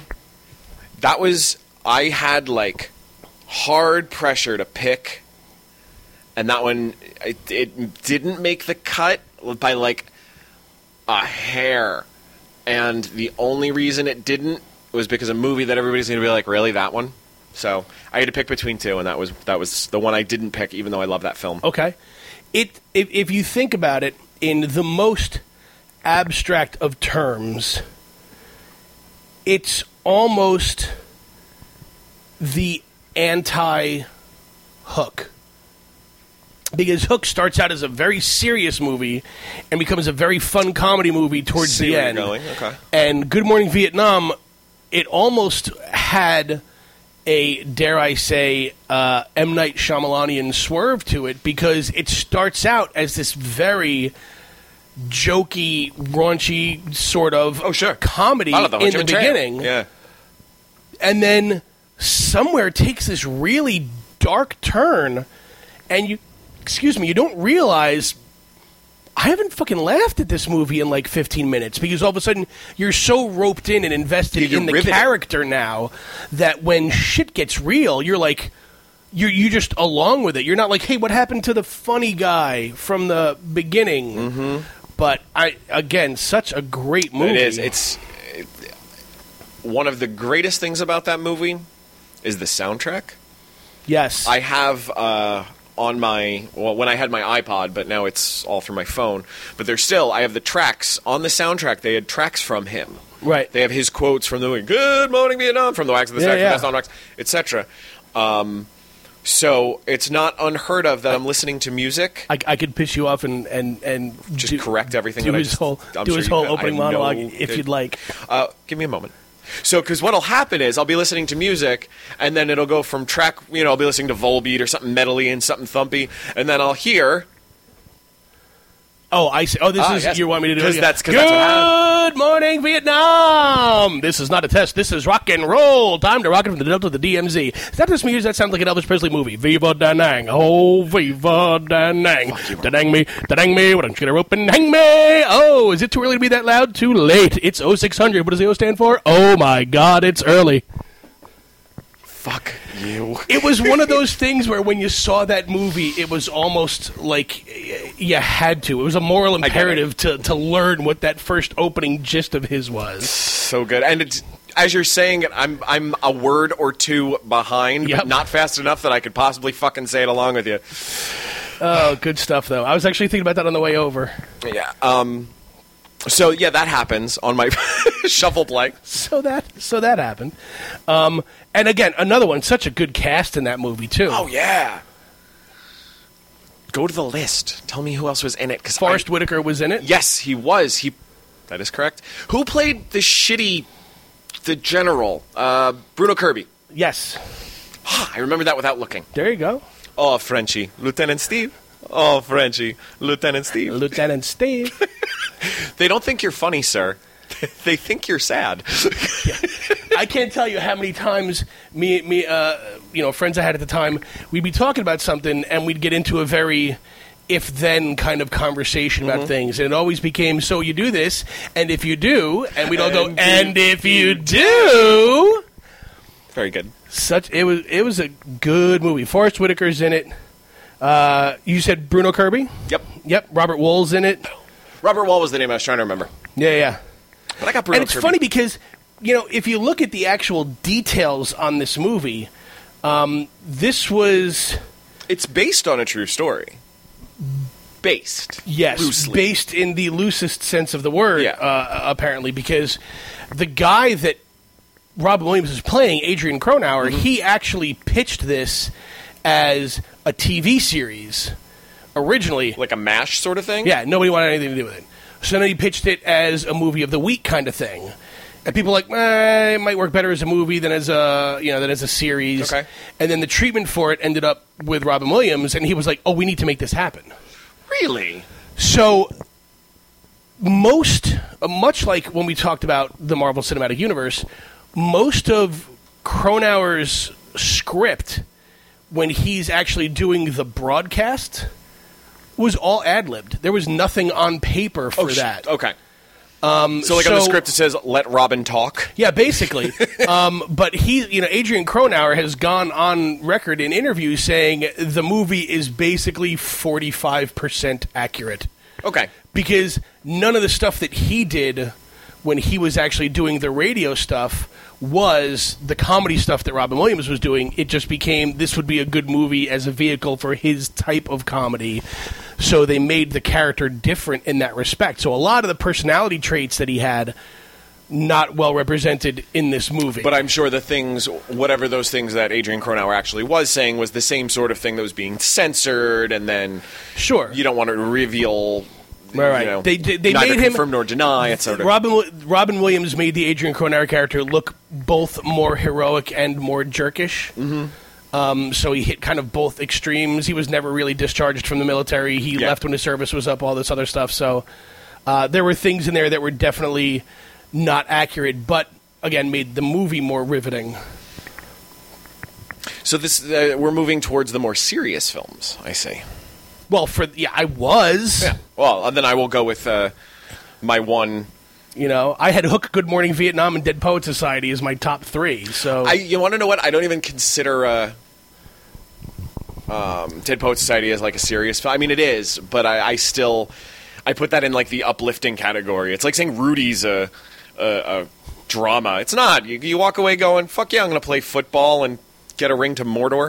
I had hard pressure to pick, and that one, it didn't make the cut by a hair. And the only reason it didn't was because a movie that everybody's going to be like, really, that one? So I had to pick between two, and that was the one I didn't pick, even though I love that film. Okay. If you think about it in the most abstract of terms, it's almost the anti-Hook. Because Hook starts out as a very serious movie and becomes a very fun comedy movie towards See the where you're end. going? Okay. And Good Morning Vietnam, it almost had a, dare I say, M. Night Shyamalanian swerve to it, because it starts out as this very jokey, raunchy sort of comedy I love the in the Ho Chi Minh Trail. beginning. Yeah. And then somewhere it takes this really dark turn, and you don't realize I haven't fucking laughed at this movie in like 15 minutes, because all of a sudden you're so roped in and invested You're in the riveted. character now that when shit gets real, you're like, you just along with it. You're not like, hey, what happened to the funny guy from the beginning? Mm-hmm. But such a great movie. It is. It's one of the greatest things about that movie is the soundtrack. Yes. I have on my, when I had my iPod, but now it's all through my phone. But I have the tracks on the soundtrack. They had tracks from him. Right. They have his quotes from the movie, "Good Morning Vietnam," from the Wax of the Sax, Best on Wax, etc. So it's not unheard of that I'm listening to music. I could piss you off and Just correct everything Do that I his just- whole I'm do sure his you whole could. opening I know monologue if it- you'd like. Give me a moment. So, because what'll happen is I'll be listening to music, and then it'll go from track. I'll be listening to Volbeat or something metally and something thumpy, and then I'll hear. Oh, I see. Oh, this is yes. you want me to do it? 'Cause that's what happened. Good morning, Vietnam. This is not a test. This is rock and roll. Time to rock it from the Delta to the DMZ. Is that just me? Or does that sound like an Elvis Presley movie? Viva Da Nang. Oh, Viva Da Nang. Da Nang me. Why don't you get a rope and hang me? Oh, is it too early to be that loud? Too late. It's 0600. What does the O stand for? Oh my God, it's early. Fuck you. It was one of those things where when you saw that movie, it was almost like you had to. It was a moral imperative to learn what that first opening gist of his was. So good, and it's, as you're saying it, I'm a word or two behind, Yep. but not fast enough that I could possibly fucking say it along with you. Oh, good stuff, though. I was actually thinking about that on the way over. Yeah. So yeah, that happens on my shuffle play. So that happened. And again, another one, such a good cast in that movie, too. Oh yeah. Go to the list. Tell me who else was in it. Because Forrest Whitaker was in it. Yes, he was. That is correct. Who played the general? Bruno Kirby. Yes. I remember that without looking. There you go. Oh, Frenchie. Lieutenant Steve. Oh, Frenchie. Lieutenant Steve. Lieutenant Steve. They don't think you're funny, sir. They think you're sad. I can't tell you how many times friends I had at the time, we'd be talking about something and we'd get into a very if-then kind of conversation about things. And it always became, so you do this, and if you do, and we'd all go, and if you do. Very good. It was a good movie. Forrest Whitaker's in it. You said Bruno Kirby? Yep. Robert Wool's in it. Robert Wall was the name I was trying to remember. Yeah. But I got Bruno And it's Kirby. funny because, if you look at the actual details on this movie, this was... It's based on a true story. Based. Yes, Loosely. based in the loosest sense of the word, apparently, because the guy that Robin Williams is playing, Adrian Cronauer, he actually pitched this as a TV series originally. Like a MASH sort of thing? Yeah, nobody wanted anything to do with it. So then he pitched it as a movie of the week kind of thing. And people were like, it might work better as a movie than as a series. Okay. And then the treatment for it ended up with Robin Williams, and he was like, oh, we need to make this happen. Really? So, much like when we talked about the Marvel Cinematic Universe, most of Cronauer's script, when he's actually doing the broadcast, was all ad-libbed. There was nothing on paper for that. Okay. So on the script it says, let Robin talk? Yeah, basically. But Adrian Cronauer has gone on record in interviews saying the movie is basically 45% accurate. Okay. Because none of the stuff that he did when he was actually doing the radio stuff was the comedy stuff that Robin Williams was doing. It just became, this would be a good movie as a vehicle for his type of comedy. So they made the character different in that respect. So a lot of the personality traits that he had, not well represented in this movie. But I'm sure the things, whatever those things that Adrian Cronauer actually was saying, was the same sort of thing that was being censored, and then sure, you don't want to reveal. Right. You know, They neither made him confirm nor deny, etc. Robin Williams made the Adrian Cronauer character look both more heroic and more jerkish. Mm-hmm. So he hit kind of both extremes. He was never really discharged from the military. He left when his service was up, all this other stuff. So there were things in there that were definitely not accurate, but again, made the movie more riveting. So this we're moving towards the more serious films, I see. Well, I was. Yeah. Well, then I will go with my one. You know, I had Hook, Good Morning Vietnam, and Dead Poet Society as my top 3. So You want to know what? I don't even consider Dead Poet Society as like a serious film. I mean, it is, but I still put that in like the uplifting category. It's like saying Rudy's a drama. It's not. You walk away going, "Fuck yeah, I'm going to play football and get a ring to Mordor."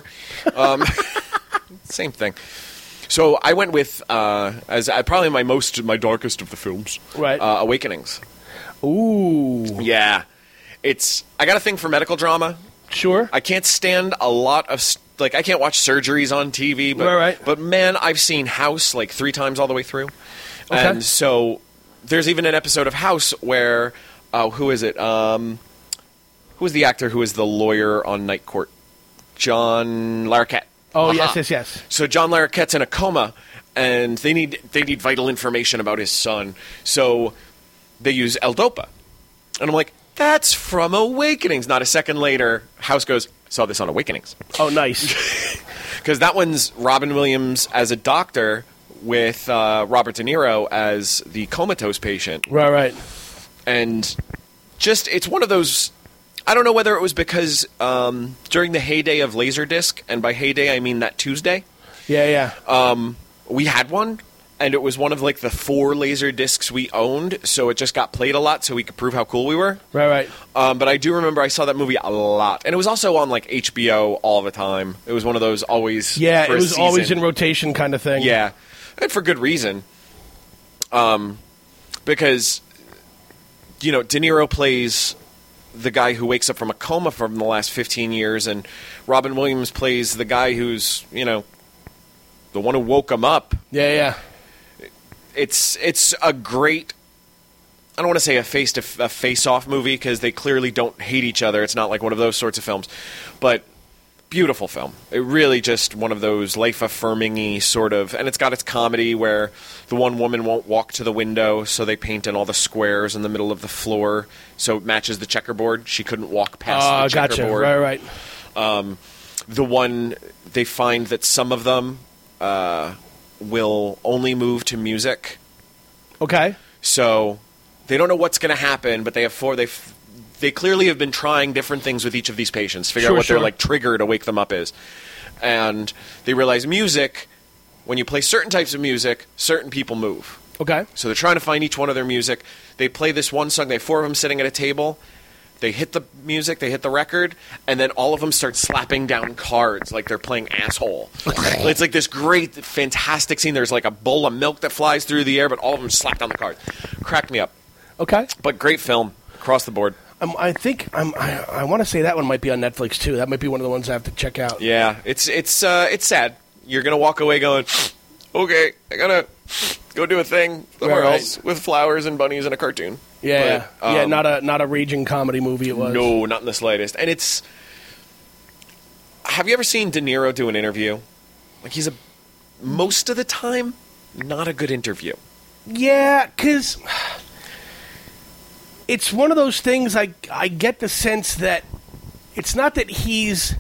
Same thing. So I went with as probably my darkest of the films, right? Awakenings. Ooh, yeah. I got a thing for medical drama. Sure. I can't stand a lot of I can't watch surgeries on TV, but right. But man, I've seen House like 3 times all the way through, okay. And so there's even an episode of House where who is it? Who was the actor who was the lawyer on Night Court? John Larroquette. Oh, Aha. yes. So John Larroquette's in a coma, and they need vital information about his son. So they use L-Dopa. And I'm like, that's from Awakenings. Not a second later, House goes, saw this on Awakenings. Oh, nice. Because that one's Robin Williams as a doctor with Robert De Niro as the comatose patient. Right. And just, it's one of those... I don't know whether it was because during the heyday of Laserdisc, and by heyday I mean that Tuesday. Yeah. We had one, and it was one of like the 4 laser discs we owned, so it just got played a lot so we could prove how cool we were. Right. But I do remember I saw that movie a lot. And it was also on like HBO all the time. It was one of those always Yeah, for it a was always season. in rotation kind of thing. Yeah. And for good reason. Because, De Niro plays the guy who wakes up from a coma from the last 15 years, and Robin Williams plays the guy who's, the one who woke him up. Yeah. It's a great, I don't want to say a face-off movie, because they clearly don't hate each other. It's not like one of those sorts of films. But beautiful film. It really just one of those life-affirming-y sort of, and it's got its comedy where the one woman won't walk to the window, so they paint in all the squares in the middle of the floor, so it matches the checkerboard. She couldn't walk past the checkerboard. Gotcha. Right. The one, they find that some of them will only move to music. Okay. So they don't know what's going to happen, but they have 4. They clearly have been trying different things with each of these patients, figure out what their trigger to wake them up is. And they realize music, when you play certain types of music, certain people move. Okay. So they're trying to find each one of their music. They play this one song. They have 4 of them sitting at a table. They hit the music, they hit the record, and then all of them start slapping down cards like they're playing Asshole. It's like this great, fantastic scene. There's like a bowl of milk that flies through the air, but all of them slap down the cards. Cracked me up. Okay. But great film across the board. I think I want to say that one might be on Netflix too. That might be one of the ones I have to check out. Yeah, it's sad. You're gonna walk away going, okay, I gotta go do a thing somewhere else with flowers and bunnies and a cartoon. Yeah, but, not a raging comedy movie. It was no, not in the slightest. And it's. Have you ever seen De Niro do an interview? Like he's most of the time not a good interview. Yeah, because. It's one of those things I get the sense that it's not that he's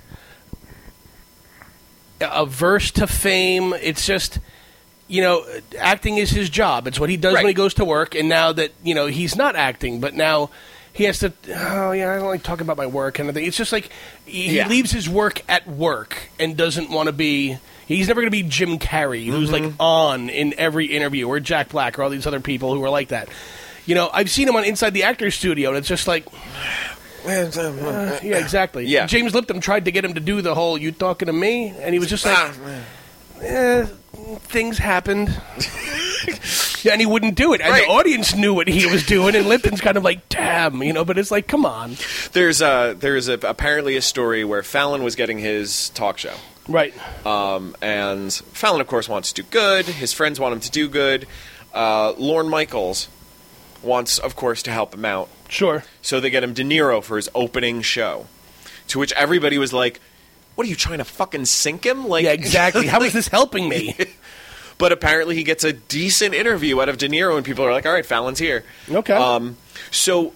averse to fame. It's just, acting is his job. It's what he does when he goes to work. And now that, he's not acting, but now he has to, I don't like talking about my work kind of thing. It's just like he leaves his work at work and doesn't want to be, he's never going to be Jim Carrey, who's like on in every interview, or Jack Black, or all these other people who are like that. I've seen him on Inside the Actors Studio, and it's just like, Yeah, exactly. Yeah. James Lipton tried to get him to do the whole "you talking to me," and he was just like, "Things happened." Yeah, and he wouldn't do it, and Right. the audience knew what he was doing, and Lipton's kind of like, "Damn," but it's like, come on, There's apparently a story where Fallon was getting his talk show. right? And Fallon, of course, wants to do good. His friends want him to do good. Lorne Michaels wants, of course, to help him out. Sure. So they get him De Niro for his opening show. To which everybody was like, what are you trying to fucking sink him? Like, Yeah, exactly. How is this helping me? But apparently he gets a decent interview out of De Niro, and people are like, all right, Fallon's here. Okay. So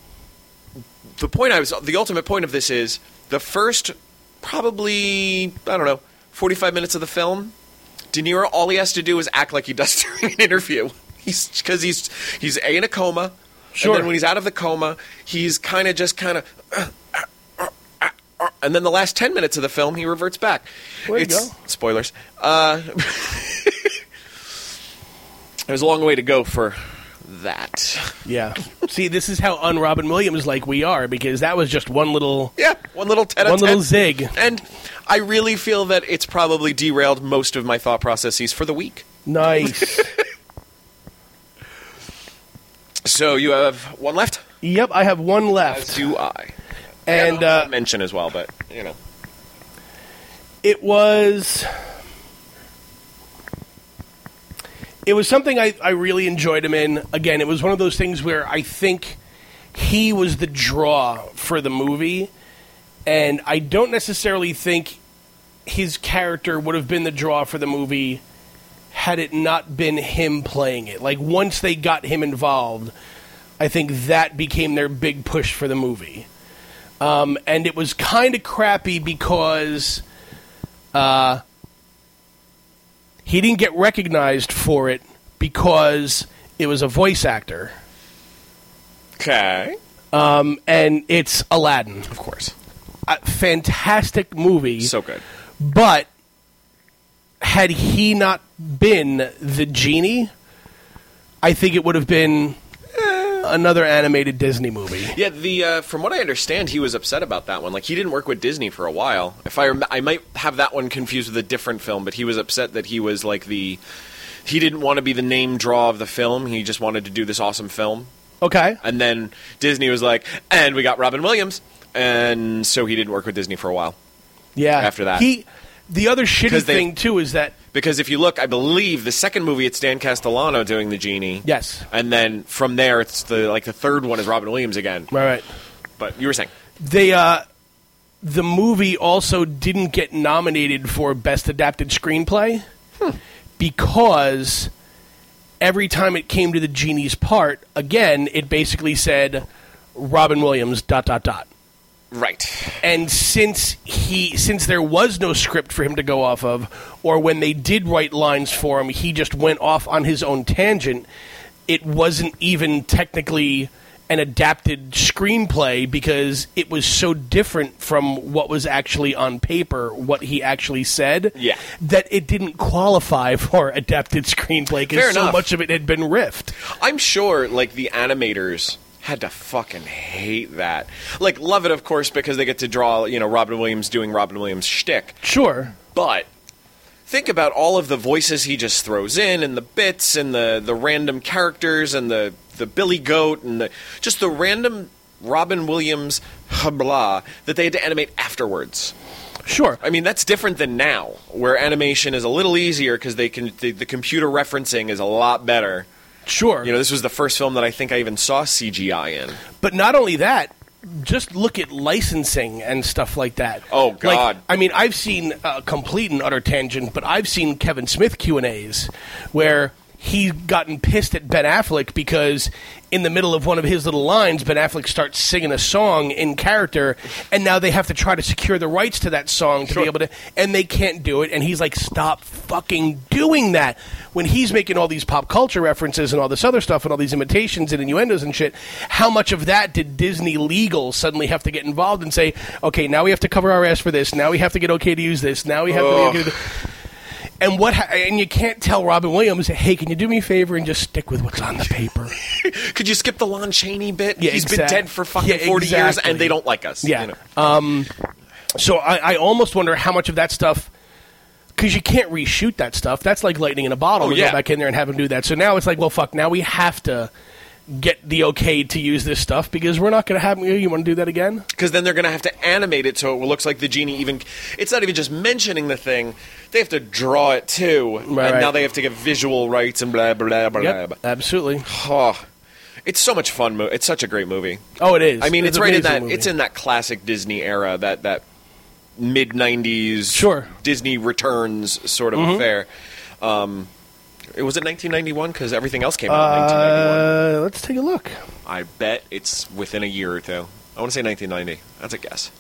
the ultimate point of this is the first probably, 45 minutes of the film, De Niro, all he has to do is act like he does during an interview. Because he's in a coma. Sure. And then when he's out of the coma, he's kind of and then the last 10 minutes of the film, he reverts back. Way to go. Spoilers. There's a long way to go for that. Yeah. See, this is how un-Robin Williams like we are, because that was just one little Yeah, one little tete-a-tete. one little zig. And I really feel that it's probably derailed most of my thought processes for the week. Nice. So you have one left? Yep, I have one As left. do I. And I'll mention as well, but, it was something I really enjoyed him in. Again, it was one of those things where I think he was the draw for the movie, and I don't necessarily think his character would have been the draw for the movie had it not been him playing it. Like, once they got him involved, I think that became their big push for the movie. And it was kind of crappy because he didn't get recognized for it because it was a voice actor. Okay. And it's Aladdin. Of course. A fantastic movie. So good. But had he not been the genie, I think it would have been another animated Disney movie. Yeah, from what I understand, he was upset about that one. Like, he didn't work with Disney for a while. I might have that one confused with a different film, but he was upset that he was like he didn't want to be the name draw of the film. He just wanted to do this awesome film. Okay. And then Disney was like, and we got Robin Williams. And so he didn't work with Disney for a while. Yeah. After that. The other shitty 'Cause they- thing, too, is that... Because if you look, I believe the second movie, it's Dan Castellano doing the genie. Yes. And then from there, it's the third one is Robin Williams again. Right. But you were saying. The movie also didn't get nominated for Best Adapted Screenplay because every time it came to the genie's part, again, it basically said Robin Williams ... Right. And since there was no script for him to go off of, or when they did write lines for him, he just went off on his own tangent, it wasn't even technically an adapted screenplay because it was so different from what was actually on paper, what he actually said, Yeah. that it didn't qualify for adapted screenplay Fair because so enough. much of it had been riffed. I'm sure, the animators had to fucking hate that. Love it, of course, because they get to draw, Robin Williams doing Robin Williams' shtick. Sure. But think about all of the voices he just throws in, and the bits, and the random characters, and the Billy Goat, and just the random Robin Williams blah that they had to animate afterwards. Sure. I mean, that's different than now, where animation is a little easier because the computer referencing is a lot better. Sure. This was the first film that I think I even saw CGI in. But not only that, just look at licensing and stuff like that. Oh, God. I've seen complete and utter tangent, but I've seen Kevin Smith Q&As where he's gotten pissed at Ben Affleck because in the middle of one of his little lines, Ben Affleck starts singing a song in character, and now they have to try to secure the rights to that song to be able to, and they can't do it, and he's like, stop fucking doing that. When he's making all these pop culture references and all this other stuff and all these imitations and innuendos and shit, how much of that did Disney legal suddenly have to get involved and say, okay, now we have to cover our ass for this, now we have to get okay to use this, now we have to be okay to And you can't tell Robin Williams, hey, can you do me a favor and just stick with what's on the paper? Could you skip the Lon Chaney bit? Yeah, He's been exact- dead for fucking yeah, 40 years, exactly. and they don't like us. Yeah. You know? So I almost wonder how much of that stuff, because you can't reshoot that stuff. That's like lightning in a bottle to yeah. go back in there and have him do that. So now it's like, well, fuck, now we have to get the okay to use this stuff because we're not going to have you want to do that again? Because then they're going to have to animate it so it looks like the genie even... It's not even just mentioning the thing. They have to draw it, too. Right. And now they have to get visual rights and blah, blah, blah, Yep, blah. absolutely. Oh, it's so much fun. It's such a great movie. Oh, it is. I mean, it's an right in amazing that... movie. It's in that classic Disney era, that mid-90s Sure. Disney Returns sort of affair. It was it 1991? Because everything else came out in 1991. Let's take a look. I bet it's within a year or two. I want to say 1990. That's a guess.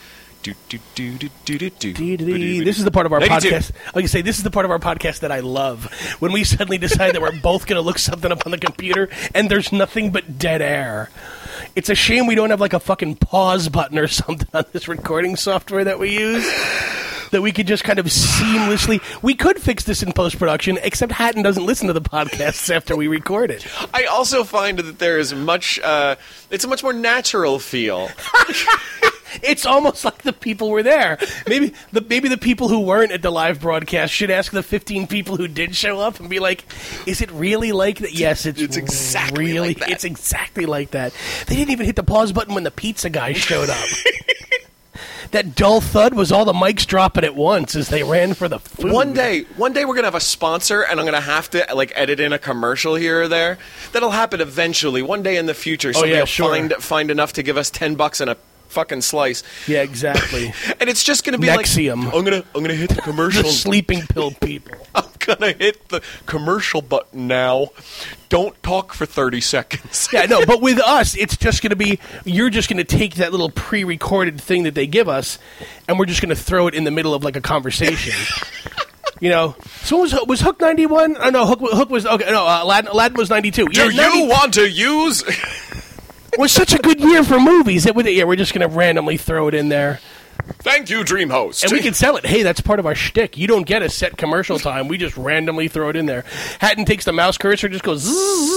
This is the part of our 92. podcast. Like I say, this is the part of our podcast that I love. When we suddenly decide that we're both going to look something up on the computer and there's nothing but dead air. It's a shame we don't have like a fucking pause button or something on this recording software that we use. That we could just kind of seamlessly... We could fix this in post-production, except Hatton doesn't listen to the podcasts after we record it. I also find that there is much... it's a much more natural feel. It's almost like the people were there. Maybe the people who weren't at the live broadcast should ask the 15 people who did show up and be like, is it really like that? Yes, it's exactly really, like that. It's exactly like that. They didn't even hit the pause button when the pizza guy showed up. That dull thud was all the mics dropping at once as they ran for the food. One day we're gonna have a sponsor, and I'm gonna have to like edit in a commercial here or there. That'll happen eventually. One day in the future, somebody yeah, will sure. find enough to give us $10 and a fucking slice. Yeah, exactly. And it's just gonna be Nexium. like, I'm gonna hit the commercial. The sleeping pill people. I'm gonna hit the commercial button now. Don't talk for 30 seconds. Yeah, no, but with us, it's just going to be, you're just going to take that little pre-recorded thing that they give us, and we're just going to throw it in the middle of, like, a conversation. You know? So was Hook 91? Oh, no, Hook was, okay, no, Aladdin was 92. Do you want to use... It was such a good year for movies. We're just going to randomly throw it in there. Thank you, DreamHost. And we can sell it. Hey, that's part of our shtick. You don't get a set commercial time. We just randomly throw it in there. Hatton takes the mouse cursor, just goes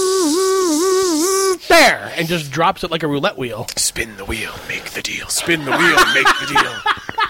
there, and just drops it like a roulette wheel. Spin the wheel, make the deal. Spin the wheel, make the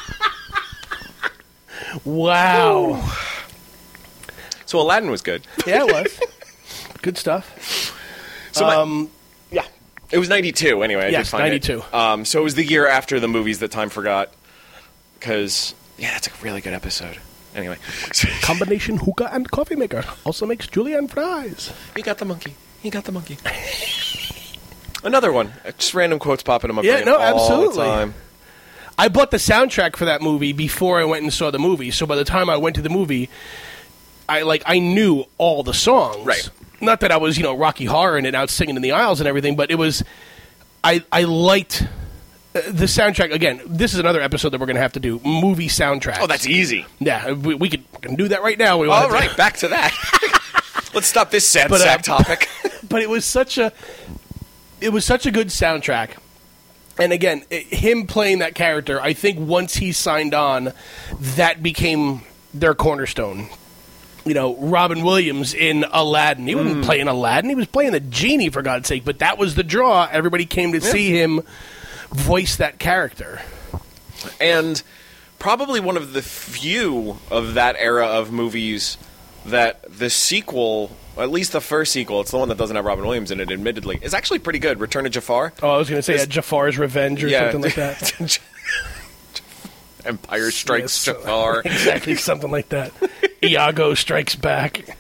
deal. Wow. So Aladdin was good. Yeah, it was. Good stuff. So yeah, it was 92 anyway. I Yes, did find 92. It. So it was the year after the movies that time forgot. Because yeah, that's a really good episode. Anyway, Combination hookah and coffee maker also makes julienne fries. he got the monkey. He got the monkey. Another one. Just random quotes popping in my brain. no, all absolutely. the time. I bought the soundtrack for that movie before I went and saw the movie. So by the time I went to the movie, I knew all the songs. Right. Not that I was, Rocky Horror and out singing in the aisles and everything, but it was I liked the soundtrack. Again, this is another episode that we're going to have to do, movie soundtracks. Oh, that's easy. Yeah, we can do that right now. We All want to. right, back to that. Let's stop this sad But, sack topic. But it was such a good soundtrack. And again, him playing that character, I think once he signed on, that became their cornerstone. Robin Williams in Aladdin. He wasn't playing Aladdin. He was playing the genie, for God's sake. But that was the draw. Everybody came to see him voice that character. And probably one of the few of that era of movies that the sequel, at least the first sequel, it's the one that doesn't have Robin Williams in it, admittedly, is actually pretty good. Return of Jafar. Oh, I was going to say Jafar's Revenge or something like that. Empire Strikes Yes. Jafar. Exactly, something like that. Iago Strikes Back.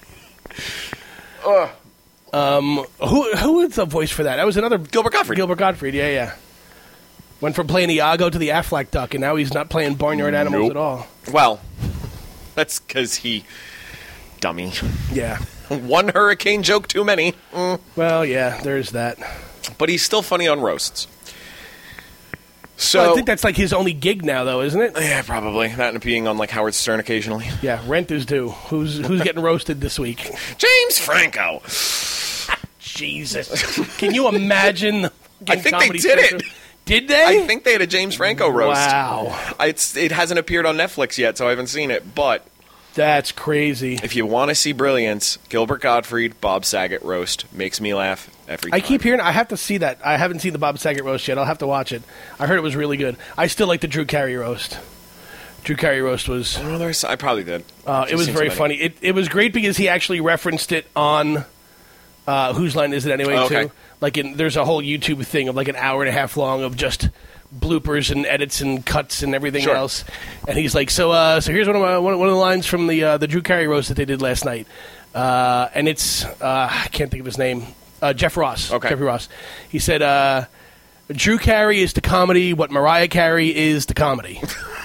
Who was the voice for that? That was another... Gilbert Gottfried. Gilbert Gottfried, yeah. Went from playing Iago to the Aflac Duck, and now he's not playing Barnyard Animals Nope. at all. Well, that's because he... Dummy. Yeah. One hurricane joke too many. Well, yeah, there's that. But he's still funny on roasts. So Well, I think that's like his only gig now, though, isn't it? yeah, probably. That and being on like Howard Stern occasionally. Yeah, rent is due. Who's getting roasted this week? James Franco. Jesus. Can you imagine? I think they did it. Did they? I think they had a James Franco roast. Wow. It hasn't appeared on Netflix yet, so I haven't seen it. But That's crazy. If you want to see brilliance, Gilbert Gottfried, Bob Saget roast makes me laugh every time. I keep hearing. I have to see that. I haven't seen the Bob Saget roast yet. I'll have to watch it. I heard it was really good. I still like the Drew Carey roast. Drew Carey roast was. I probably did. It was very funny. It was great because he actually referenced it on Whose Line Is It Anyway? Oh, okay. Too. Like there's a whole YouTube thing of like an hour and a half long of just bloopers and edits and cuts and everything Sure. else. And he's like, so here's one of the lines from the Drew Carey roast that they did last night. And it's I can't think of his name. Jeff Ross. Okay. Jeffrey Ross. He said, Drew Carey is to comedy what Mariah Carey is to comedy.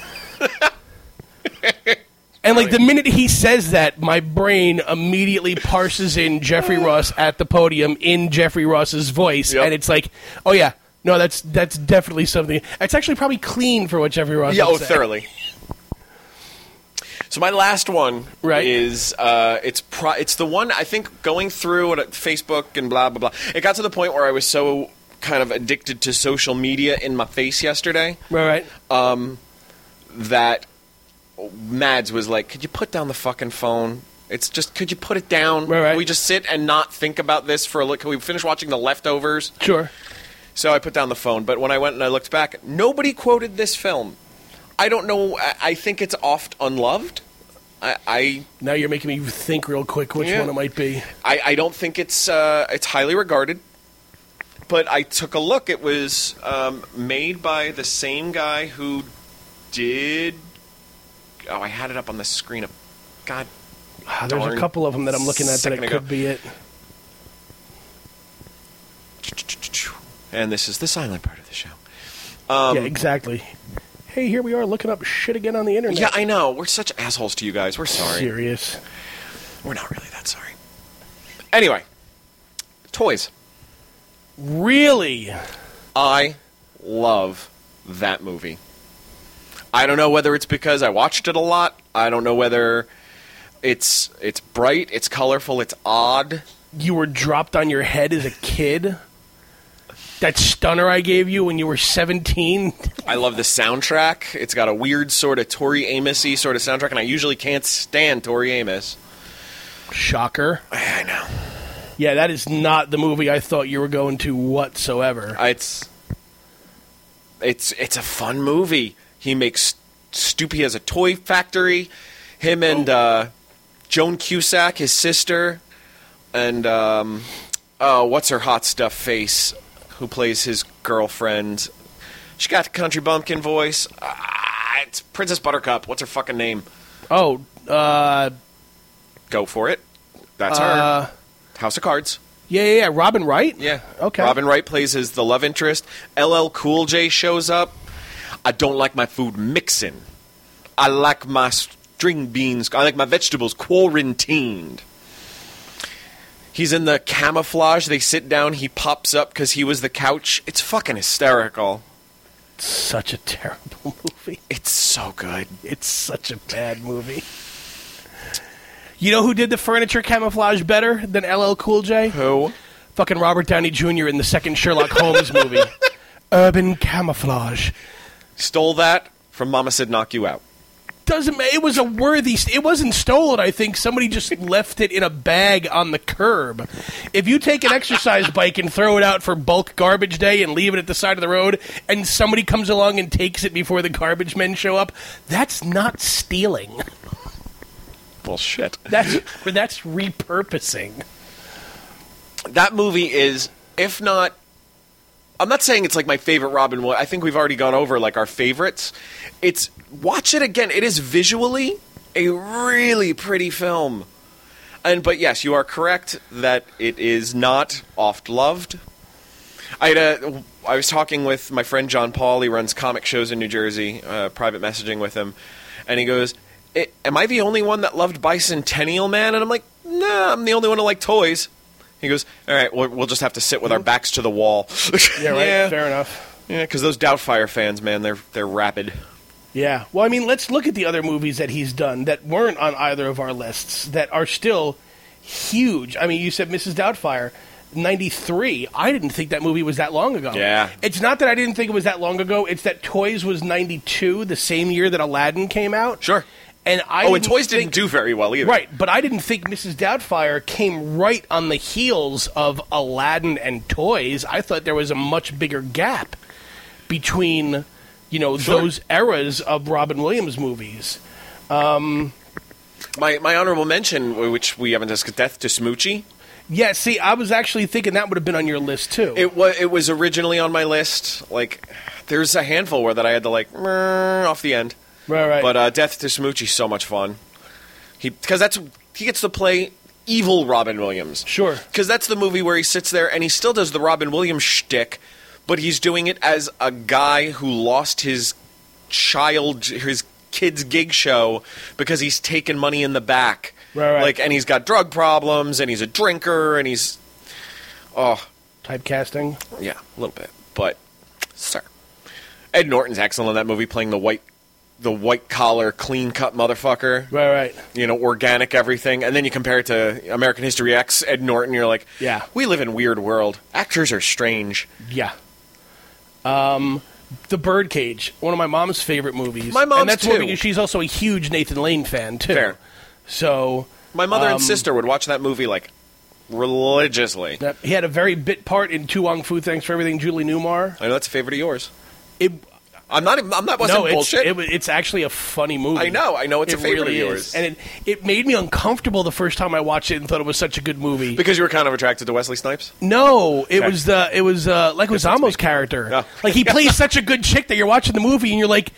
And like the minute he says that, my brain immediately parses in Jeffrey Ross at the podium in Jeffrey Ross's voice, Yep. and it's like, oh yeah, no, that's definitely something. It's actually probably clean for what Jeffrey Ross. Yeah, would oh, say. thoroughly. So my last one Right. is it's the one I think going through it at Facebook and blah blah blah. It got to the point where I was so kind of addicted to social media in my face yesterday Right. that Mads was like, "Could you put down the fucking phone? It's just, could you put it down? Right. Can we just sit and not think about this for a look? Can we finish watching The Leftovers?" Sure. So I put down the phone, but when I went and I looked back, nobody quoted this film. I don't know. I think it's oft unloved. I Now you're making me think real quick which Yeah. one it might be. don't think it's highly regarded. But I took a look. It was made by the same guy who did. Oh, I had it up on the screen. God, There's darn a couple of them that I'm looking at that second it ago. could be it. And this is the silent part of the show. Yeah, exactly. Hey, here we are looking up shit again on the internet. Yeah, I know. We're such assholes to you guys. We're sorry. Serious. We're not really that sorry. Anyway, toys. Really? I love that movie. I don't know whether it's because I watched it a lot. I don't know whether it's bright, it's colorful, it's odd. You were dropped on your head as a kid? That stunner I gave you when you were 17? I love the soundtrack. It's got a weird sort of Tori Amos-y sort of soundtrack, and I usually can't stand Tori Amos. Shocker. I know. Yeah, that is not the movie I thought you were going to whatsoever. It's a fun movie. He makes He has a toy factory. Him and Joan Cusack, his sister, and what's her hot stuff face, who plays his girlfriend. She got the country bumpkin voice. It's Princess Buttercup. What's her fucking name? Oh, Go for it. That's her. House of Cards. yeah. Robin Wright? Yeah. Okay. Robin Wright plays the love interest. LL Cool J shows up. I don't like my food mixing. I like my string beans. I like my vegetables quarantined. He's in the camouflage. They sit down. He pops up because he was the couch. It's fucking hysterical. Such a terrible movie. It's so good. It's such a bad movie. You know who did the furniture camouflage better than LL Cool J? Who? Fucking Robert Downey Jr. in the second Sherlock Holmes movie. Urban camouflage. Stole that from Mama Said Knock You Out. It was a worthy. It wasn't stolen. I think somebody just left it in a bag on the curb. If you take an exercise bike and throw it out for bulk garbage day and leave it at the side of the road, and somebody comes along and takes it before the garbage men show up, that's not stealing. Bullshit. That's repurposing. That movie is, if not, I'm not saying it's like my favorite Robin Williams. I think we've already gone over like our favorites. Watch it again. It is visually a really pretty film. But yes, you are correct that it is not oft loved. I was talking with my friend John Paul. He runs comic shows in New Jersey, private messaging with him. And he goes, am I the only one that loved Bicentennial Man? And I'm like, nah, I'm the only one who liked toys. He goes, all right, we'll just have to sit with our backs to the wall. Yeah, right. Yeah. Fair enough. Yeah, because those Doubtfire fans, man, they're rabid. Yeah. Well, I mean, let's look at the other movies that he's done that weren't on either of our lists that are still huge. I mean, you said Mrs. Doubtfire, 93. I didn't think that movie was that long ago. Yeah. It's not that I didn't think it was that long ago. It's that Toys was 92, the same year that Aladdin came out. Sure. And I and Toys didn't do very well either. Right, but I didn't think Mrs. Doubtfire came right on the heels of Aladdin and Toys. I thought there was a much bigger gap between, those eras of Robin Williams movies. My honorable mention, which we haven't discussed, Death to Smoochie. Yeah, see, I was actually thinking that would have been on your list, too. It was originally on my list. Like, there's a handful where that I had to, off the end. Right. But Death to Smoochie's so much fun. Because he gets to play evil Robin Williams. Sure. Because that's the movie where he sits there and he still does the Robin Williams shtick, but he's doing it as a guy who lost his kid's gig show because he's taken money in the back. Right. And he's got drug problems, and he's a drinker, and he's... Typecasting? Yeah, a little bit. But, sir. Ed Norton's excellent in that movie, playing the white-collar, clean-cut motherfucker. Right. Organic everything. And then you compare it to American History X, Ed Norton, you're like, yeah, we live in a weird world. Actors are strange. Yeah. The Birdcage, one of my mom's favorite movies. My mom's, and that's too. Because she's also a huge Nathan Lane fan, too. Fair. So... My mother and sister would watch that movie, religiously. He had a very bit part in Tu Wong Fu, Thanks for Everything, Julie Newmar. I know that's a favorite of yours. I'm not bullshit. It's actually a funny movie. I know it's a favorite really of yours. Is. And it made me uncomfortable the first time I watched it and thought it was such a good movie. Because you were kind of attracted to Wesley Snipes? No, it was Leguizamo's character. Oh. Like he plays such a good chick that you're watching the movie and you're like,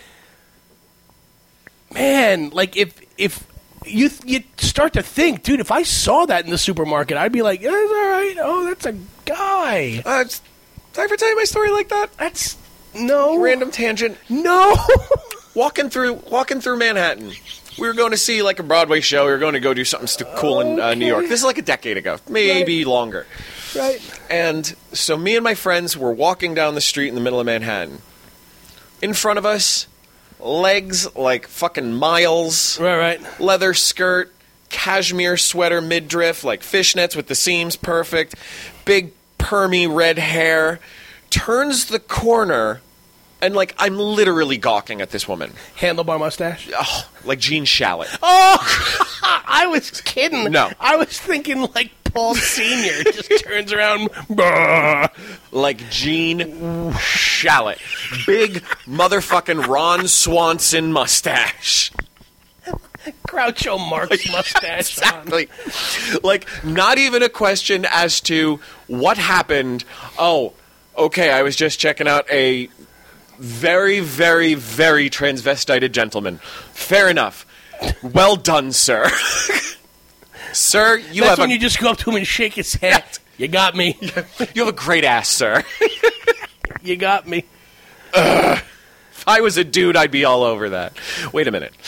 man, like if you start to think, dude, if I saw that in the supermarket, I'd be like, yeah, that's all right. Oh, that's a guy. Did I ever tell you my story like that? That's no random tangent. No. walking through Manhattan. We were going to see a Broadway show. We were going to go do something cool in New York. This is a decade ago, maybe longer. Right. And so me and my friends were walking down the street in the middle of Manhattan. In front of us, legs like fucking miles. Right. Leather skirt, cashmere sweater midriff, fishnets with the seams perfect, big permy red hair, turns the corner, and I'm literally gawking at this woman. Handlebar mustache? Oh, like Gene Shalit. Oh, I was kidding. No. I was thinking Paul Sr. just turns around. Bah. Like Gene Shalit. Big motherfucking Ron Swanson mustache. Groucho Marx mustache. Exactly. Not even a question as to what happened. Oh, okay, I was just checking out a very, very, very transvestited gentleman. Fair enough. Well done, sir. Sir, you That's have when you just go up to him and shake his hand. You got me. You have a great ass, sir. You got me. If I was a dude, I'd be all over that. Wait a minute.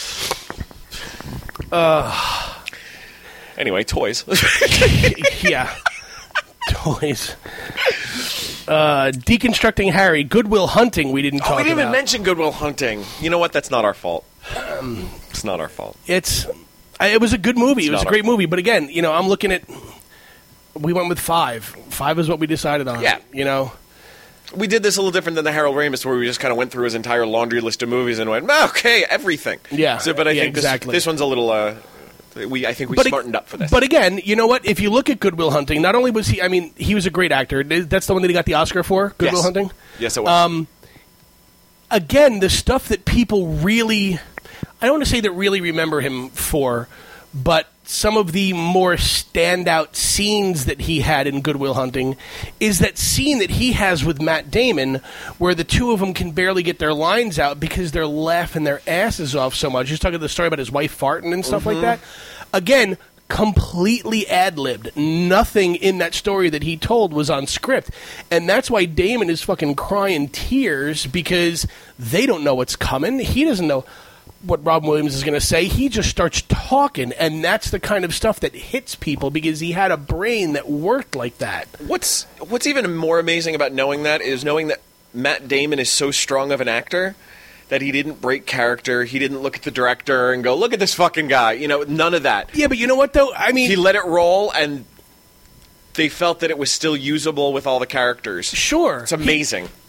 Anyway, toys. Yeah. Toys. Deconstructing Harry. Goodwill Hunting we didn't talk about. We didn't even mention Goodwill Hunting. You know what? That's not our fault. It's not our fault. It was a good movie. It was a great movie. But again, I'm looking at... We went with 5. 5 is what we decided on. Yeah. We did this a little different than the Harold Ramis, where we just kind of went through his entire laundry list of movies and went, okay, everything. Yeah. But I think exactly. this one's a little... I think we smartened up for this. But again, you know what? If you look at Goodwill Hunting, not only was he... he was a great actor. That's the one that he got the Oscar for? Goodwill Hunting? Yes, it was. Again, the stuff that people really... I don't want to say that really remember him for, but some of the more standout scenes that he had in Goodwill Hunting is that scene that he has with Matt Damon where the two of them can barely get their lines out because they're laughing their asses off so much. He's talking the story about his wife farting and stuff like that. Again, completely ad-libbed. Nothing in that story that he told was on script. And that's why Damon is fucking crying tears because they don't know what's coming. He doesn't know what Robin Williams is going to say. He just starts talking, and that's the kind of stuff that hits people because he had a brain that worked like that. What's even more amazing about knowing that is knowing that Matt Damon is so strong of an actor that he didn't break character. He didn't look at the director and go, look at this fucking guy. None of that. Yeah, but you know what, though? He let it roll, and they felt that it was still usable with all the characters. Sure. It's amazing.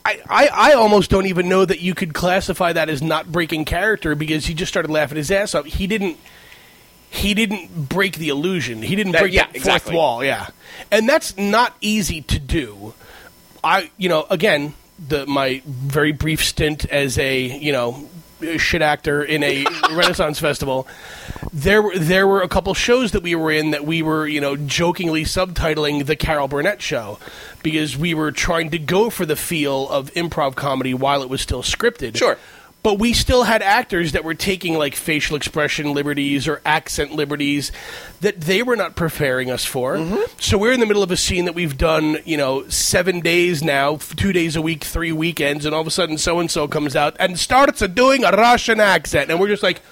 I almost don't even know that you could classify that as not breaking character because he just started laughing his ass off. He didn't break the illusion. He didn't break the fourth exactly. wall. Yeah, and that's not easy to do. Again, my very brief stint as a shit actor in a Renaissance festival, there were a couple shows that we were in that we were jokingly subtitling the Carol Burnett show because we were trying to go for the feel of improv comedy while it was still scripted. Sure. But we still had actors that were taking like facial expression liberties or accent liberties that they were not preparing us for. Mm-hmm. So we're in the middle of a scene that we've done, 7 days now, 2 days a week, 3 weekends, and all of a sudden so-and-so comes out and starts doing a Russian accent. And we're just like...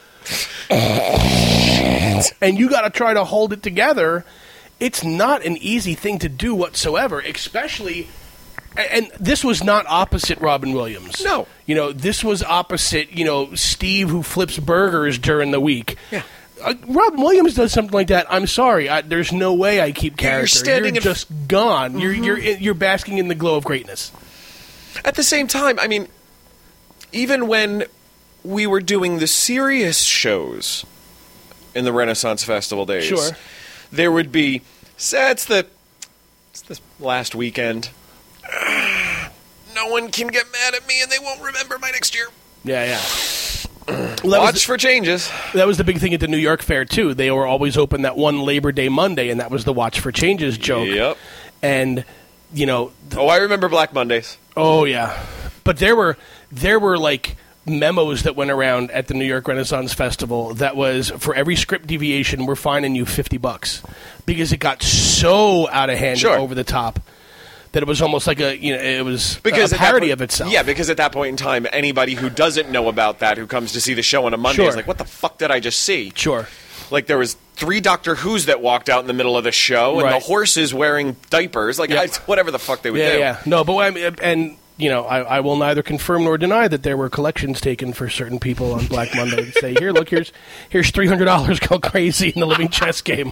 and you got to try to hold it together. It's not an easy thing to do whatsoever, especially... And this was not opposite Robin Williams. No. This was opposite, Steve who flips burgers during the week. Yeah. Robin Williams does something like that. I'm sorry. There's no way I keep character. You're standing You're just gone. Mm-hmm. You're basking in the glow of greatness. At the same time, I mean, even when we were doing the serious shows in the Renaissance Festival days, Sure. there would be, it's the last weekend. No one can get mad at me and they won't remember my next year. Yeah. Watch for changes. That was the big thing at the New York Fair, too. They were always open that one Labor Day Monday, and that was the Watch for Changes joke. Yep. And, I remember Black Mondays. Oh, yeah. But there were like memos that went around at the New York Renaissance Festival that was, for every script deviation, we're fining you $50 because it got so out of hand and over the top that it was almost like it was a parody of itself. Yeah, because at that point in time, anybody who doesn't know about that, who comes to see the show on a Monday, is like, what the fuck did I just see? Sure. Like, there was 3 Doctor Who's that walked out in the middle of the show, and the horses wearing diapers. Like, whatever the fuck they would do. Yeah. No, but I will neither confirm nor deny that there were collections taken for certain people on Black Monday to say, here, look, here's $300, go crazy in the living chess game.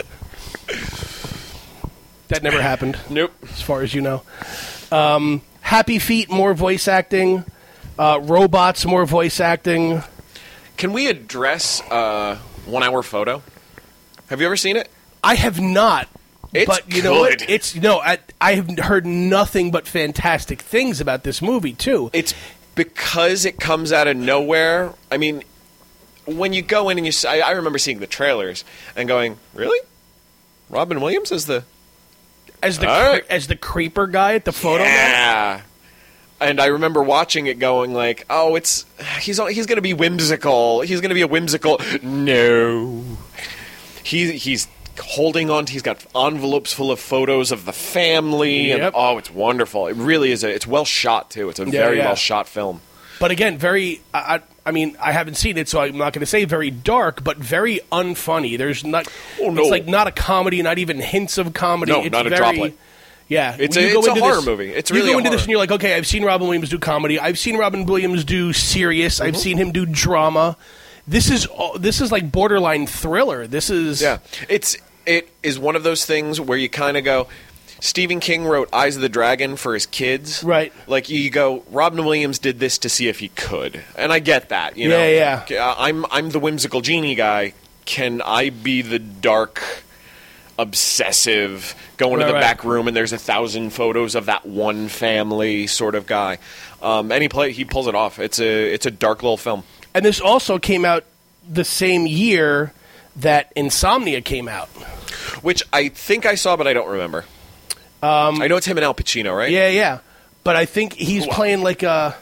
That never happened. Nope. As far as you know. Happy Feet, more voice acting. Robots, more voice acting. Can we address 1 Hour Photo? Have you ever seen it? I have not. But you know what? I have heard nothing but fantastic things about this movie, too. It's because it comes out of nowhere. I mean, when you go in and I remember seeing the trailers and going, really? Robin Williams is the... As the creeper guy at the photo. Yeah. And I remember watching it going like, he's going to be whimsical. He's going to be a whimsical... No. He's holding on. He's got envelopes full of photos of the family. Yep. And, it's wonderful. It really is. It's well shot, too. It's a very well shot film. But again, very... I mean, I haven't seen it, so I'm not going to say very dark, but very unfunny. There's not... Oh, no. It's like not a comedy, not even hints of comedy. No, it's not a very, droplet. Yeah. It's a horror movie. It's really You go into horror. this and you're like, okay, I've seen Robin Williams do comedy. I've seen Robin Williams do serious. Mm-hmm. I've seen him do drama. This is like borderline thriller. This is... Yeah. It is one of those things where you kind of go... Stephen King wrote Eyes of the Dragon for his kids. Right. Like, you go, Robin Williams did this to see if he could. And I get that, you know. Yeah. I'm the whimsical genie guy. Can I be the dark, obsessive, go into the back room and there's 1,000 photos of that one family sort of guy? And he pulls it off. It's a dark little film. And this also came out the same year that Insomnia came out. Which I think I saw, but I don't remember. I know it's him and Al Pacino, right? Yeah. But I think he's playing like a...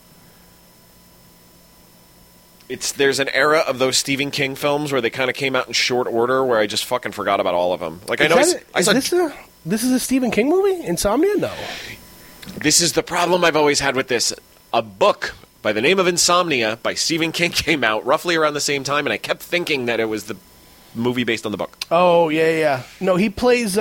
There's an era of those Stephen King films where they kind of came out in short order where I just fucking forgot about all of them. Like, This is a Stephen King movie? Insomnia? No. This is the problem I've always had with this. A book by the name of Insomnia by Stephen King came out roughly around the same time, and I kept thinking that it was the movie based on the book. Oh, yeah. No, he plays...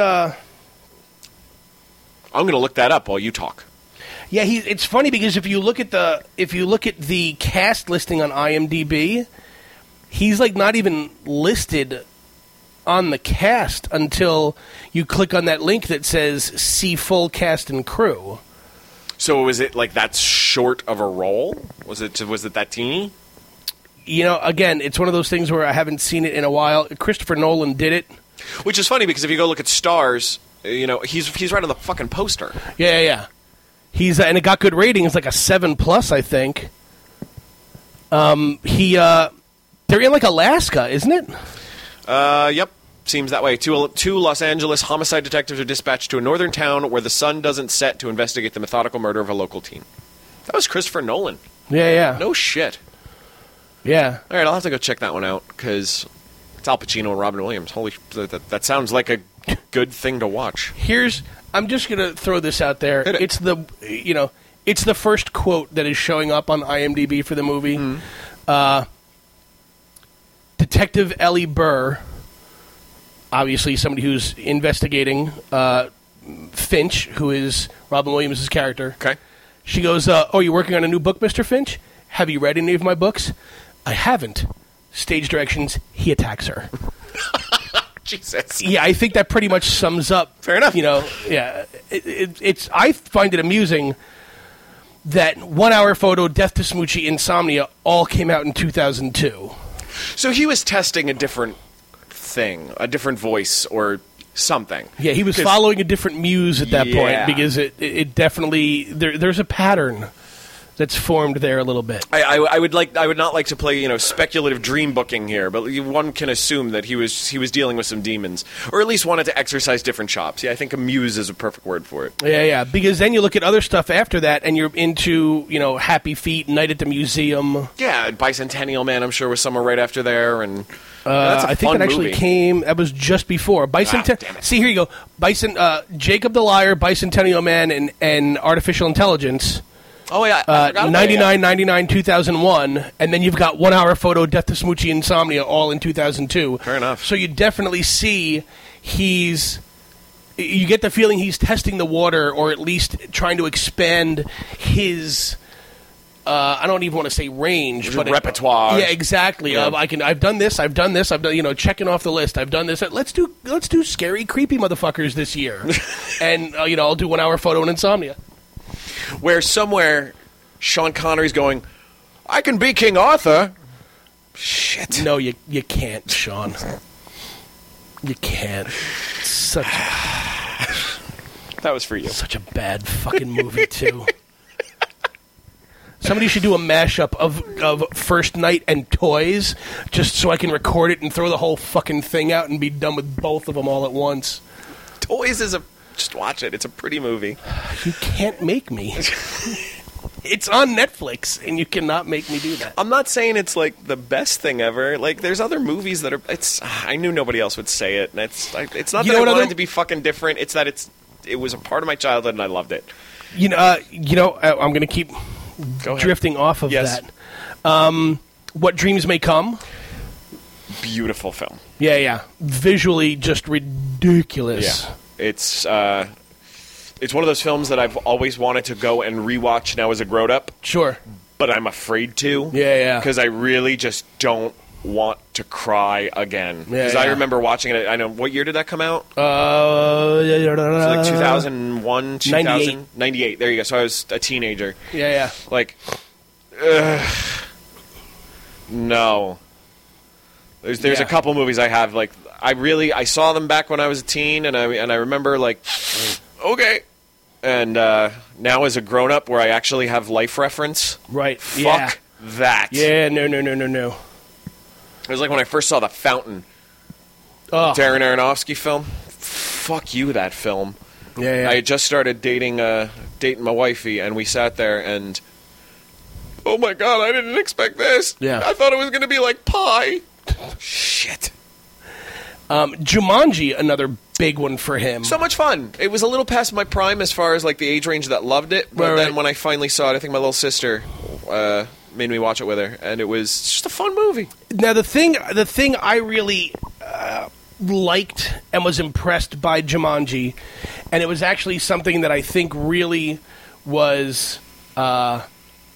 I'm going to look that up while you talk. Yeah, it's funny because if you look at the cast listing on IMDb, he's like not even listed on the cast until you click on that link that says "See full cast and crew." So was it like that short of a role? Was it that teeny? You know, again, it's one of those things where I haven't seen it in a while. Christopher Nolan did it. Which is funny because if you go look at Stars, you know, he's right on the fucking poster. Yeah. He's and it got good ratings, like a 7+, I think. They're in like Alaska, isn't it? Yep. Seems that way. Two Los Angeles homicide detectives are dispatched to a northern town where the sun doesn't set to investigate the methodical murder of a local teen. That was Christopher Nolan. Yeah. No shit. Yeah. All right, I'll have to go check that one out because it's Al Pacino and Robin Williams. Holy, that sounds like a good thing to watch. I'm just gonna throw this out there. Hit it. It's the first quote that is showing up on IMDb for the movie. Mm-hmm. Detective Ellie Burr, obviously somebody who's investigating Finch, who is Robin Williams' character. Okay. She goes, "Oh, you're working on a new book, Mr. Finch? Have you read any of my books?" "I haven't." Stage directions, he attacks her. Jesus. Yeah, I think that pretty much sums up. Fair enough. You know, yeah. It's. I find it amusing that 1 Hour Photo, Death to Smoochie, Insomnia all came out in 2002. So he was testing a different thing, a different voice or something. Yeah, he was 'Cause- following a different muse at that point Yeah. because it definitely there's a pattern that's formed there a little bit. I would not like to play speculative dream booking here, but one can assume that he was dealing with some demons, or at least wanted to exercise different chops. Yeah, I think a muse is a perfect word for it. Yeah, because then you look at other stuff after that, and you're into Happy Feet, Night at the Museum. Yeah, Bicentennial Man, I'm sure, was somewhere right after there, and that's a I think fun it actually movie. came. That was just before damn it. See, here you go. Jacob the Liar, Bicentennial Man, and Artificial Intelligence. Oh yeah, I forgot about 99, 99, 2001, and then you've got 1 Hour Photo, Death to Smoochie, Insomnia, all in 2002. Fair enough. So you definitely see you get the feeling he's testing the water, or at least trying to expand his. I don't even want to say range, but repertoire. Yeah, exactly. Yeah. I've done this. I've done. Checking off the list. I've done this. Let's do scary, creepy motherfuckers this year, and I'll do 1 Hour Photo and Insomnia. Where somewhere Sean Connery's going, I can be King Arthur. Shit. No, you can't, Sean. You can't. Such That was for you. a bad fucking movie too. Somebody should do a mashup of First Night and Toys, just so I can record it and throw the whole fucking thing out and be done with both of them all at once. Toys is just watch it. It's a pretty movie. You can't make me. It's on Netflix, and you cannot make me do that. I'm not saying it's like the best thing ever. Like, there's other movies that are. I knew nobody else would say it. And it's not that I wanted to be fucking different. It's that it was a part of my childhood, and I loved it. I'm going to keep drifting off of Yes. that. What Dreams May Come. Beautiful film. Yeah. Visually, just ridiculous. Yeah. It's one of those films that I've always wanted to go and rewatch now as a grown-up, Sure. but I'm afraid to. Yeah. Because I really just don't want to cry again. Yeah, Because I remember watching it. I know, what year did that come out? Like 2001, 2000? 98. There you go. So I was a teenager. Yeah. Like, no. There's Yeah. a couple movies I have, like, I saw them back when I was a teen, and I remember, like, okay. And now as a grown-up where I actually have life reference, Right. fuck that. Yeah. No. It was like when I first saw The Fountain, Oh. Darren Aronofsky film. Fuck you, that film. Yeah. I had just started dating my wifey, and we sat there and, oh my god, I didn't expect this. Yeah. I thought it was going to be like pie. Shit. Jumanji, another big one for him. So much fun. It was a little past my prime as far as like the age range that loved it, but Right. then when I finally saw it, I think my little sister made me watch it with her, and it was just a fun movie. Now, the thing I really liked and was impressed by Jumanji, and it was actually something that I think really was not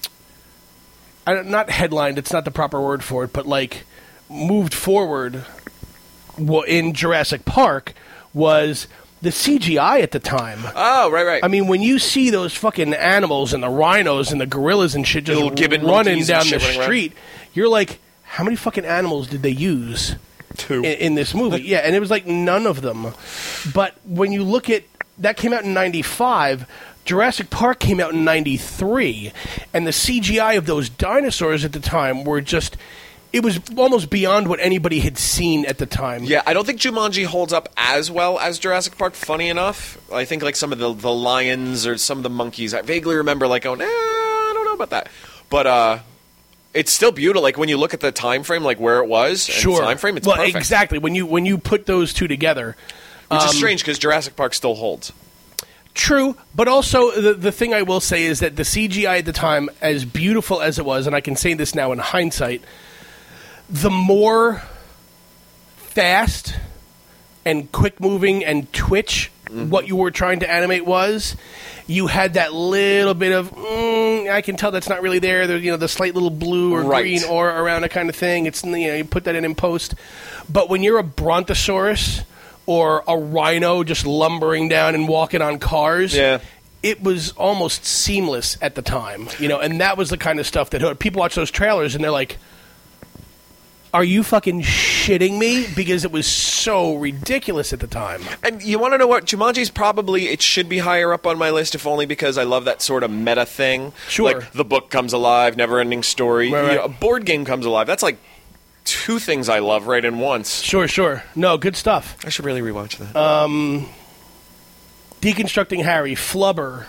headlined. It's not the proper word for it, but like moved forward in Jurassic Park was the CGI at the time. Oh, right. I mean, when you see those fucking animals and the rhinos and the gorillas and shit just Little gibbon running monkeys and down the shit running around. street, you're like, how many fucking animals did they use 2. in this movie? Yeah, and it was like none of them. But when you look at that, came out in '95. Jurassic Park came out in '93, and the CGI of those dinosaurs at the time were just. It was almost beyond what anybody had seen at the time. Yeah, I don't think Jumanji holds up as well as Jurassic Park, funny enough. I think like some of the lions or some of the monkeys, I vaguely remember like going, I don't know about that. But it's still beautiful. Like when you look at the time frame, like where it was, Sure. and time frame, it's well, perfect. exactly. When you put those two together, Which is strange because Jurassic Park still holds. true. But also the thing I will say is that the CGI at the time, as beautiful as it was, and I can say this now in hindsight, the more fast and quick moving and twitch what you were trying to animate was, you had that little bit of I can tell that's not really there. There's the slight little blue or Right. green aura around it kind of thing. It's you put that in post. But when you're a brontosaurus or a rhino just lumbering down and walking on cars, Yeah. it was almost seamless at the time. And that was the kind of stuff that people watch those trailers and they're like, are you fucking shitting me? Because it was so ridiculous at the time. And you want to know what? Jumanji's probably, it should be higher up on my list, if only because I love that sort of meta thing. Sure. Like the book comes alive, never-ending story. Right. A board game comes alive. That's like 2 things I love right in once. Sure. No, good stuff. I should really rewatch that. Deconstructing Harry, Flubber.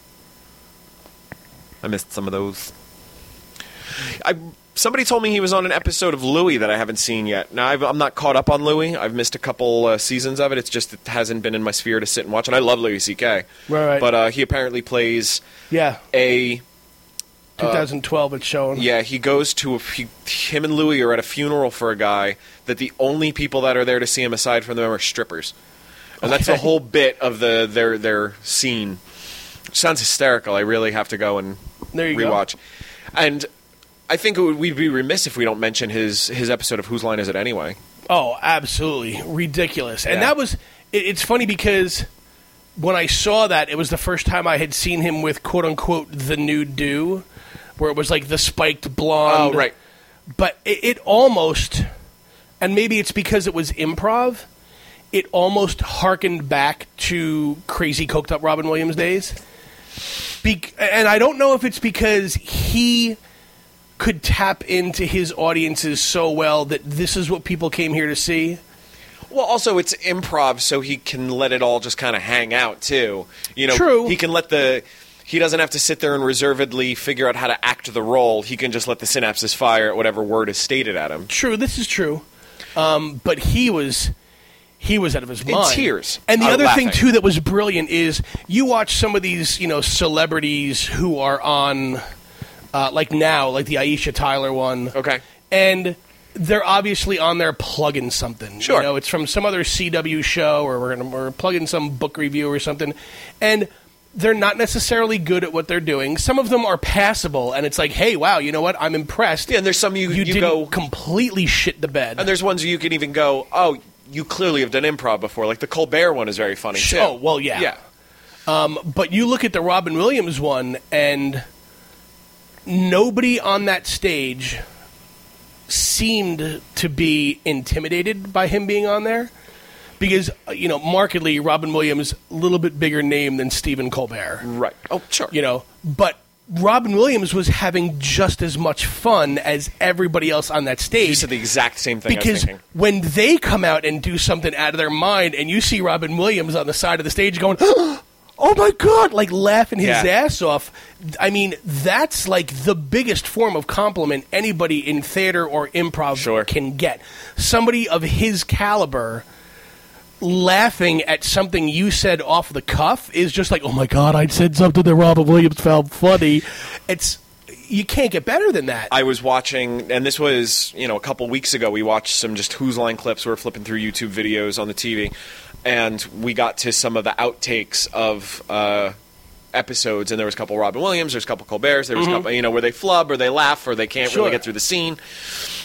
I missed some of those. Somebody told me he was on an episode of Louie that I haven't seen yet. Now, I'm not caught up on Louie. I've missed a couple seasons of it. It's just it hasn't been in my sphere to sit and watch. And I love Louis C.K. Right. But he apparently plays Yeah, a... 2012 it's shown. Yeah, he goes to him and Louis are at a funeral for a guy that the only people that are there to see him aside from them are strippers. And that's the whole bit of their scene. Sounds hysterical. I really have to go and There you go. rewatch. And I think we'd be remiss if we don't mention his episode of Whose Line Is It Anyway? Oh, absolutely. Ridiculous. And Yeah. that was... It's funny because when I saw that, it was the first time I had seen him with quote-unquote the new do, where it was like the spiked blonde. Oh, right. But it almost... And maybe it's because it was improv... It almost harkened back to crazy coked up Robin Williams days. And I don't know if it's because he could tap into his audiences so well that this is what people came here to see. Well, also it's improv, so he can let it all just kind of hang out too. True. He can let he doesn't have to sit there and reservedly figure out how to act the role. He can just let the synapses fire at whatever word is stated at him. True, this is true. But he was out of his mind. tears. And the other Laughing. thing, too, that was brilliant is you watch some of these, celebrities who are on, like the Aisha Tyler one. Okay. And they're obviously on there plugging something. Sure. It's from some other CW show or we're plugging some book review or something. And they're not necessarily good at what they're doing. Some of them are passable, and it's like, hey, wow, you know what? I'm impressed. Yeah, and there's some you didn't go... completely shit the bed. And there's ones you can even go, oh, you clearly have done improv before. Like the Colbert one is very funny, too. Oh, well, yeah. Yeah. But you look at the Robin Williams one, and nobody on that stage seemed to be intimidated by him being on there. Because, markedly, Robin Williams, a little bit bigger name than Stephen Colbert. Right. Oh, sure. But Robin Williams was having just as much fun as everybody else on that stage. You said the exact same thing I was Because thinking. when they come out and do something out of their mind, and you see Robin Williams on the side of the stage going, oh my God, like laughing his Yeah. ass off, I mean, that's like the biggest form of compliment anybody in theater or improv Sure. can get. Somebody of his caliber laughing at something you said off the cuff is just like, oh my God, I said something that Robin Williams found funny. You can't get better than that. I was watching, and this was, a couple weeks ago, we watched some just Whose Line clips. We were flipping through YouTube videos on the TV, and we got to some of the outtakes of episodes, and there was a couple Robin Williams, there's a couple Colberts, there was a couple, where they flub or they laugh or they can't Sure. really get through the scene.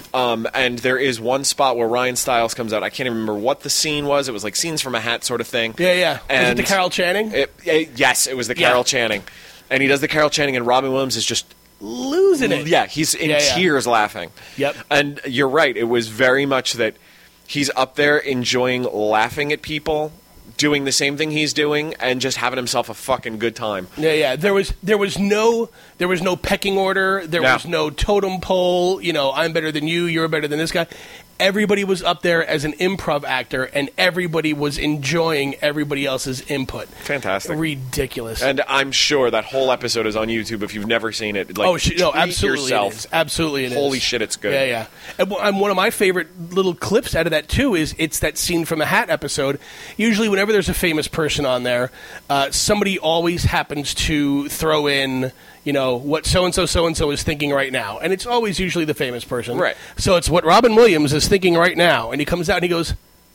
And there is one spot where Ryan Stiles comes out. I can't even remember what the scene was. It was like Scenes from a Hat sort of thing. Yeah. And Was it the Carol Channing? Yes, it was the Yeah. Carol Channing. And he does the Carol Channing, and Robin Williams is just Losing it. yeah, he's in tears laughing. Yep. And you're right. It was very much that he's up there enjoying laughing at people, doing the same thing he's doing, and just having himself a fucking good time. Yeah. There was no pecking order. There Yeah. was no totem pole. I'm better than you. You're better than this guy. Everybody was up there as an improv actor, and everybody was enjoying everybody else's input. Fantastic. Ridiculous. And I'm sure that whole episode is on YouTube if you've never seen it. Like, no, treat absolutely yourself. it is. Absolutely it is. Holy shit, it's good. Yeah. And one of my favorite little clips out of that, too, is it's that Scene from a Hat episode. Usually whenever there's a famous person on there, somebody always happens to throw in, what so-and-so is thinking right now. And it's always usually the famous person. Right. So it's what Robin Williams is thinking right now. And he comes out and he goes,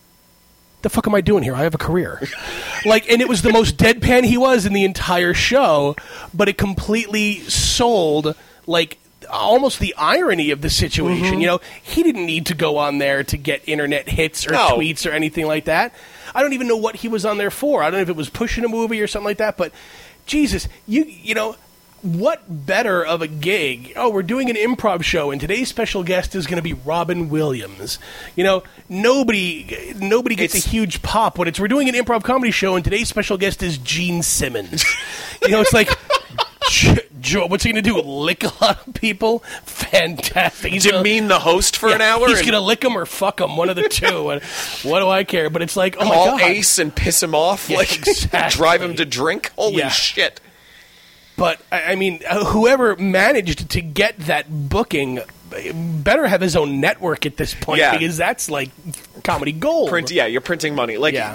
the fuck am I doing here? I have a career. And it was the most deadpan he was in the entire show, but it completely sold, almost the irony of the situation. Mm-hmm. He didn't need to go on there to get internet hits or No. tweets or anything like that. I don't even know what he was on there for. I don't know if it was pushing a movie or something like that, but Jesus, you know, what better of a gig? Oh, we're doing an improv show, and today's special guest is going to be Robin Williams. Nobody gets a huge pop when we're doing an improv comedy show, and today's special guest is Gene Simmons. It's like, what's he going to do? Lick a lot of people? Fantastic. He's Demean the host for an hour? He's and going to lick them or fuck them, one of the two. What do I care? But it's like, oh my call God. Ace and piss him off? Yeah, exactly. Drive him to drink? Holy Yeah. shit. But, I mean, whoever managed to get that booking better have his own network at this point, Yeah. because that's like comedy gold. You're printing money. Yeah.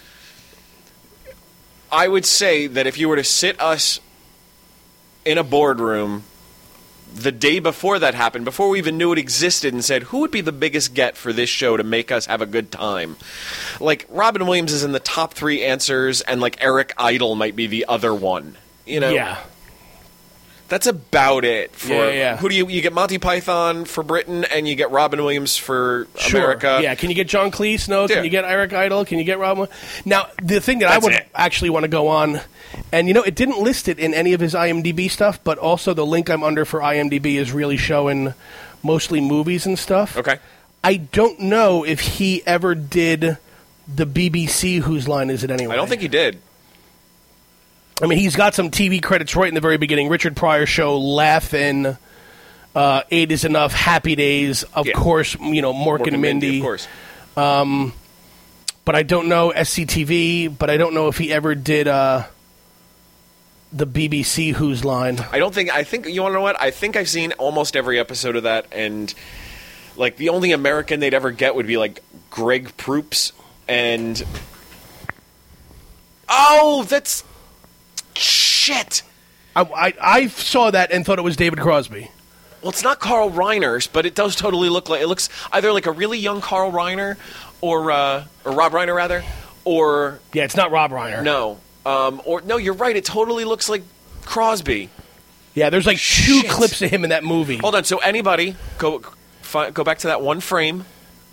I would say that if you were to sit us in a boardroom the day before that happened, before we even knew it existed, and said, who would be the biggest get for this show to make us have a good time? Robin Williams is in the top 3 answers, and Eric Idle might be the other one. Yeah. That's about it. For Yeah. Who do you get? Monty Python for Britain, and you get Robin Williams for America. Yeah, can you get John Cleese? No. Can Yeah. you get Eric Idle? Can you get Robin? Now, the thing that I would actually want to go on, and it didn't list it in any of his IMDb stuff, but also the link I'm under for IMDb is really showing mostly movies and stuff. Okay. I don't know if he ever did the BBC Whose Line Is It Anyway? I don't think he did. I mean, he's got some TV credits right in the very beginning. Richard Pryor Show, Laugh-In, 8 is Enough, Happy Days, of course, Mork and Mindy. Of course. But I don't know SCTV, but I don't know if he ever did the BBC Whose Line. I think, you want to know what? I think I've seen almost every episode of that, and, the only American they'd ever get would be, Greg Proops, and... Oh, that's... Shit! I saw that and thought it was David Crosby. Well, it's not Carl Reiner's, but it does totally look like... It looks either like a really young Carl Reiner, or Rob Reiner, rather, or... Yeah, it's not Rob Reiner. No. No, you're right. It totally looks like Crosby. Yeah, there's 2 Shit. clips of him in that movie. Hold on. So anybody, go back to that one frame.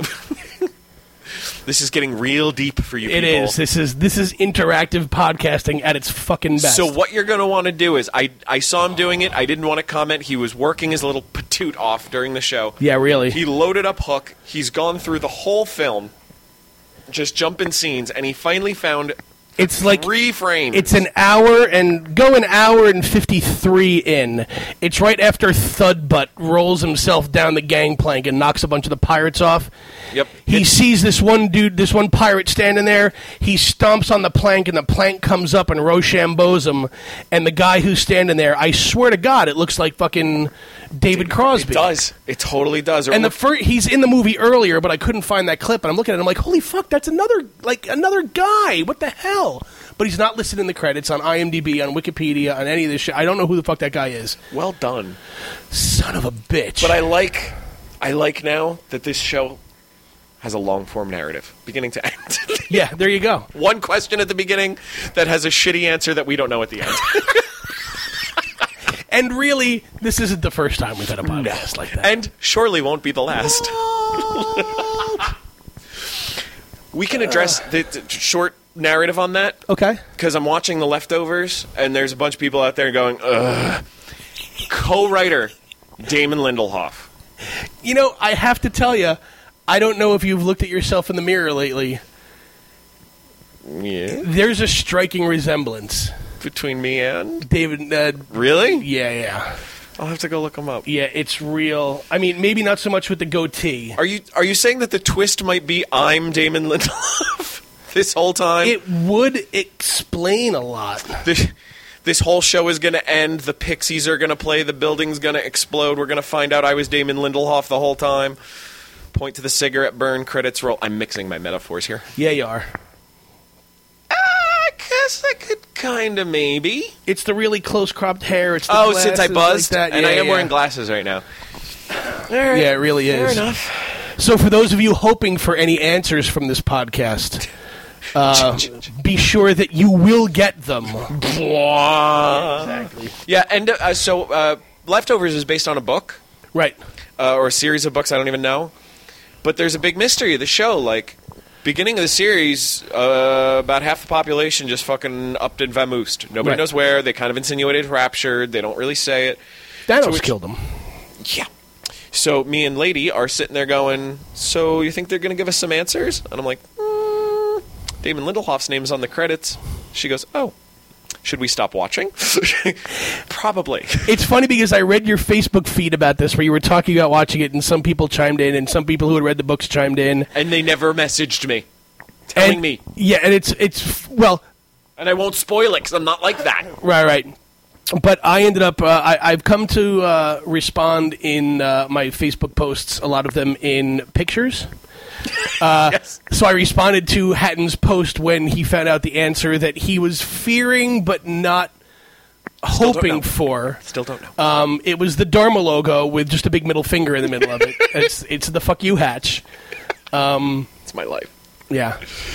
This is getting real deep for you It people. is. This is interactive podcasting at its fucking best. So what you're going to want to do is, I saw him doing it. I didn't want to comment. He was working his little patoot off during the show. Yeah, really. He loaded up Hook. He's gone through the whole film, just jumping scenes, and he finally found... It's 3 frames. It's an hour an hour and 53 in. It's right after Thudbutt rolls himself down the gangplank and knocks a bunch of the pirates off. Yep. He sees this one pirate standing there. He stomps on the plank, and the plank comes up and Rochambeaus him. And the guy who's standing there, I swear to God, it looks like fucking David Crosby. It does. It totally does. And he's in the movie earlier, but I couldn't find that clip. And I'm looking at it, I'm like, holy fuck, that's another guy. What the hell? But he's not listed in the credits on IMDb, on Wikipedia, on any of this shit. I don't know who the fuck that guy is. Well done. Son of a bitch. But I like now that this show has a long-form narrative, beginning to end. Yeah, there you go. One question at the beginning that has a shitty answer that we don't know at the end. And really, this isn't the first time we've had a podcast like that. And surely won't be the last. We can address the short narrative on that. Okay. Because I'm watching The Leftovers, and there's a bunch of people out there going, ugh. Co-writer, Damon Lindelof. You know, I have to tell you, I don't know if you've looked at yourself in the mirror lately. Yeah. There's a striking resemblance. Between me and? David, Really? yeah. I'll have to go look him up. Yeah, it's real. I mean, maybe not so much with the goatee. Are you saying that the twist might be I'm Damon Lindelof this whole time? It would explain a lot. This whole show is going to end. The Pixies are going to play. The building's going to explode. We're going to find out I was Damon Lindelof the whole time. Point to the cigarette burn. Credits roll. I'm mixing my metaphors here. Yeah, you are. I guess I could kind of maybe. It's the really close-cropped hair. It's the Since I glasses buzzed, like that. and Yeah, I am yeah. wearing glasses right now. Yeah, it really is. Fair enough. So for those of you hoping for any answers from this podcast, be sure that you will get them. Exactly. Yeah, and so Leftovers is based on a book. Right. Or a series of books, I don't even know. But there's a big mystery of the show. Like, beginning of the series, about half the population just fucking upped and vamoosed. Nobody Right. knows where. They kind of insinuated raptured. They don't really say it. Thanos killed him. Yeah. So me and Lady are sitting there going, so you think they're going to give us some answers? And I'm like, Damon Lindelof's name's on the credits. She goes, oh. Should we stop watching? Probably. It's funny because I read your Facebook feed about this where you were talking about watching it, and some people chimed in, and some people who had read the books chimed in. And they never messaged me, telling And- me. Yeah, and it's well, And I won't spoil it because I'm not like that. right. But I ended up, I've come to respond in my Facebook posts, a lot of them in pictures. Yes. So I responded to Hatton's post when he found out the answer that he was fearing but not don't hoping know. for. Still don't know. It was the Dharma logo with just a big middle finger in the middle of it. It's the fuck you hatch. It's my life. Yeah.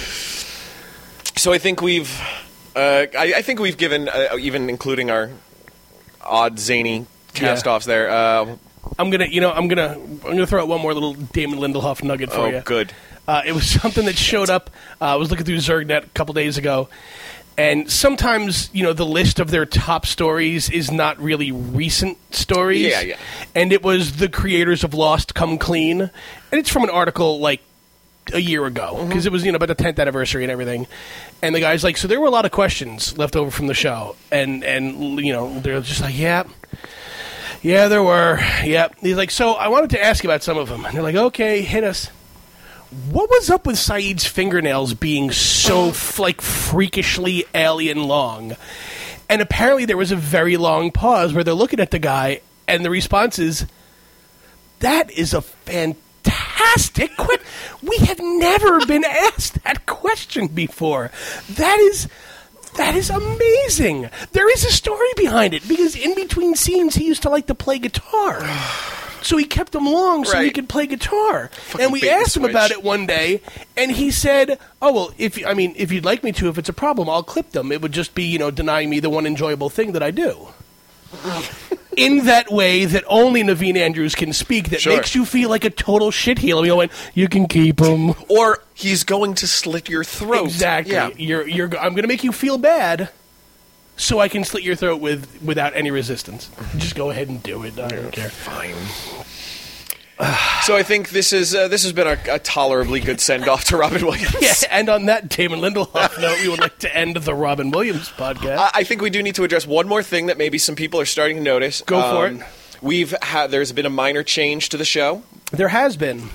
So I think we've, I think we've given, even including our odd zany cast-offs there. I'm gonna throw out one more little Damon Lindelof nugget for you. Oh, good. It was something that showed up. I was looking through ZergNet a couple days ago, and sometimes the list of their top stories is not really recent stories. Yeah. And it was the creators of Lost Come Clean, and it's from an article like a year ago because it was about the 10th anniversary and everything. And the guy's like, so there were a lot of questions left over from the show, and they're just like, yeah. Yeah, there were. Yep. He's like, so I wanted to ask you about some of them. And they're like, okay, hit us. What was up with Saeed's fingernails being so, freakishly alien long? And apparently there was a very long pause where they're looking at the guy, and the response is, that is a fantastic question. We have never been asked that question before. That is amazing. There is a story behind it because in between scenes he used to like to play guitar. So he kept them long so he Right. could play guitar. Fucking And we bait and asked him about switch. it one day, and he said, "Oh well, if you'd like me to, if it's a problem, I'll clip them. It would just be denying me the one enjoyable thing that I do." In that way that only Naveen Andrews can speak, that Sure. makes you feel like a total shitheel. You can keep them. Or he's going to slit your throat. Exactly. Yeah. I'm going to make you feel bad, so I can slit your throat without any resistance. Just go ahead and do it. I don't care. Fine. So I think this has been a tolerably good send-off to Robin Williams. Yeah, and on that Damon Lindelof note, we would like to end the Robin Williams podcast. I think we do need to address one more thing that maybe some people are starting to notice. Go for it. There's been a minor change to the show. There has been.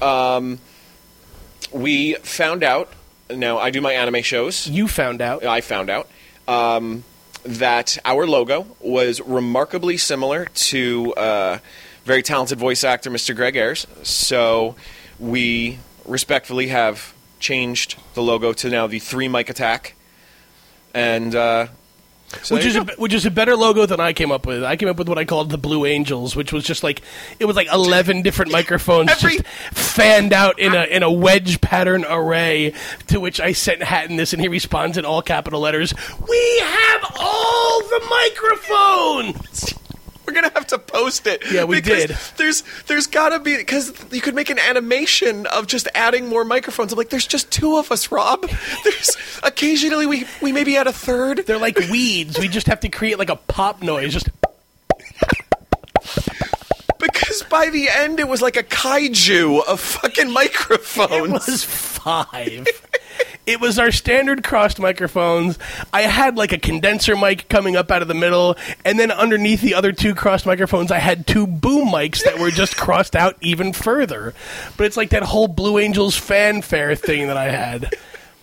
We found out. Now I do my anime shows. You found out. I found out that our logo was remarkably similar to very talented voice actor Mr. Greg Ayres. So we respectfully have changed the logo to now the 3 mic attack, and so Which is a better logo than I came up with. I came up with what I called the Blue Angels, which was just it was 11 different microphones just fanned out in a wedge pattern array. To which I sent Hatton this, and he responds in all capital letters, "We have all the microphones." We're gonna have to post it. Yeah, we because did. There's gotta be, because you could make an animation of just adding more microphones. I'm like, there's just 2 of us, Rob. There's occasionally we maybe add a third. They're like weeds. We just have to create like a pop noise. Just Because by the end, it was like a kaiju of fucking microphones. it was 5. It was our standard crossed microphones. I had like a condenser mic coming up out of the middle, and then underneath the other 2 crossed microphones, I had 2 boom mics that were just crossed out even further. But it's like that whole Blue Angels fanfare thing that I had.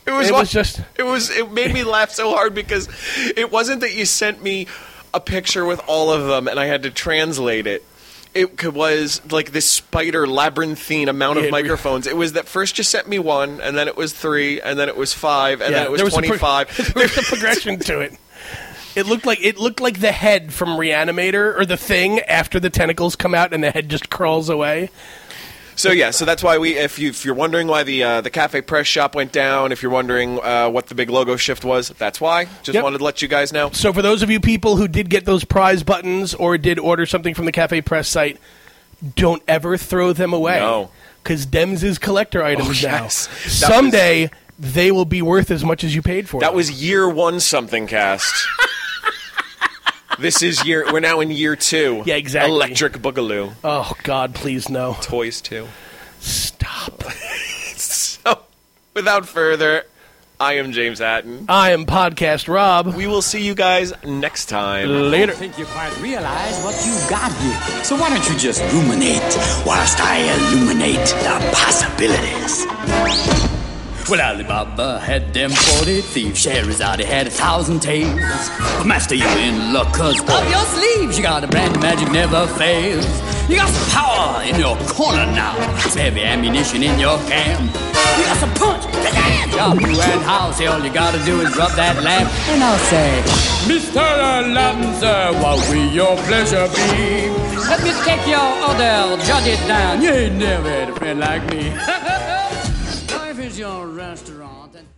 It made me laugh so hard because it wasn't that you sent me a picture with all of them and I had to translate it. It was like this spider labyrinthine amount of microphones. It was that first you sent me 1, and then it was 3, and then it was 5, and then it was 25. There was a progression to it. It looked like the head from Reanimator, or the Thing, after the tentacles come out and the head just crawls away. So that's why if you're wondering why the Cafe Press shop went down, if you're wondering what the big logo shift was, that's why. Just wanted to let you guys know. So for those of you people who did get those prize buttons or did order something from the Cafe Press site, don't ever throw them away. No. Because Dems is collector items now. Yes. Someday they will be worth as much as you paid for them. That was year 1 something cast. We're now in year 2. Yeah, exactly. Electric Boogaloo. Oh, God, please no. Toys 2. Stop. So, without further, I am James Hatton. I am Podcast Rob. We will see you guys next time. Later. I think you quite realize what you've got here. So why don't you just ruminate whilst I illuminate the possibilities? Well, Alibaba had them 40 thieves. Scheherazade had 1,000 tales. But master, you in luck, 'cause up your sleeves you got a brand magic never fails. You got some power in your corner now. Some heavy ammunition in your camp. You got some punch, job, you and house. All you gotta do is rub that lamp, and I'll say, Mr. Aladdin, sir, what will your pleasure be? Let me take your order, jot it down. You ain't never had a friend like me. Life is your restaurant.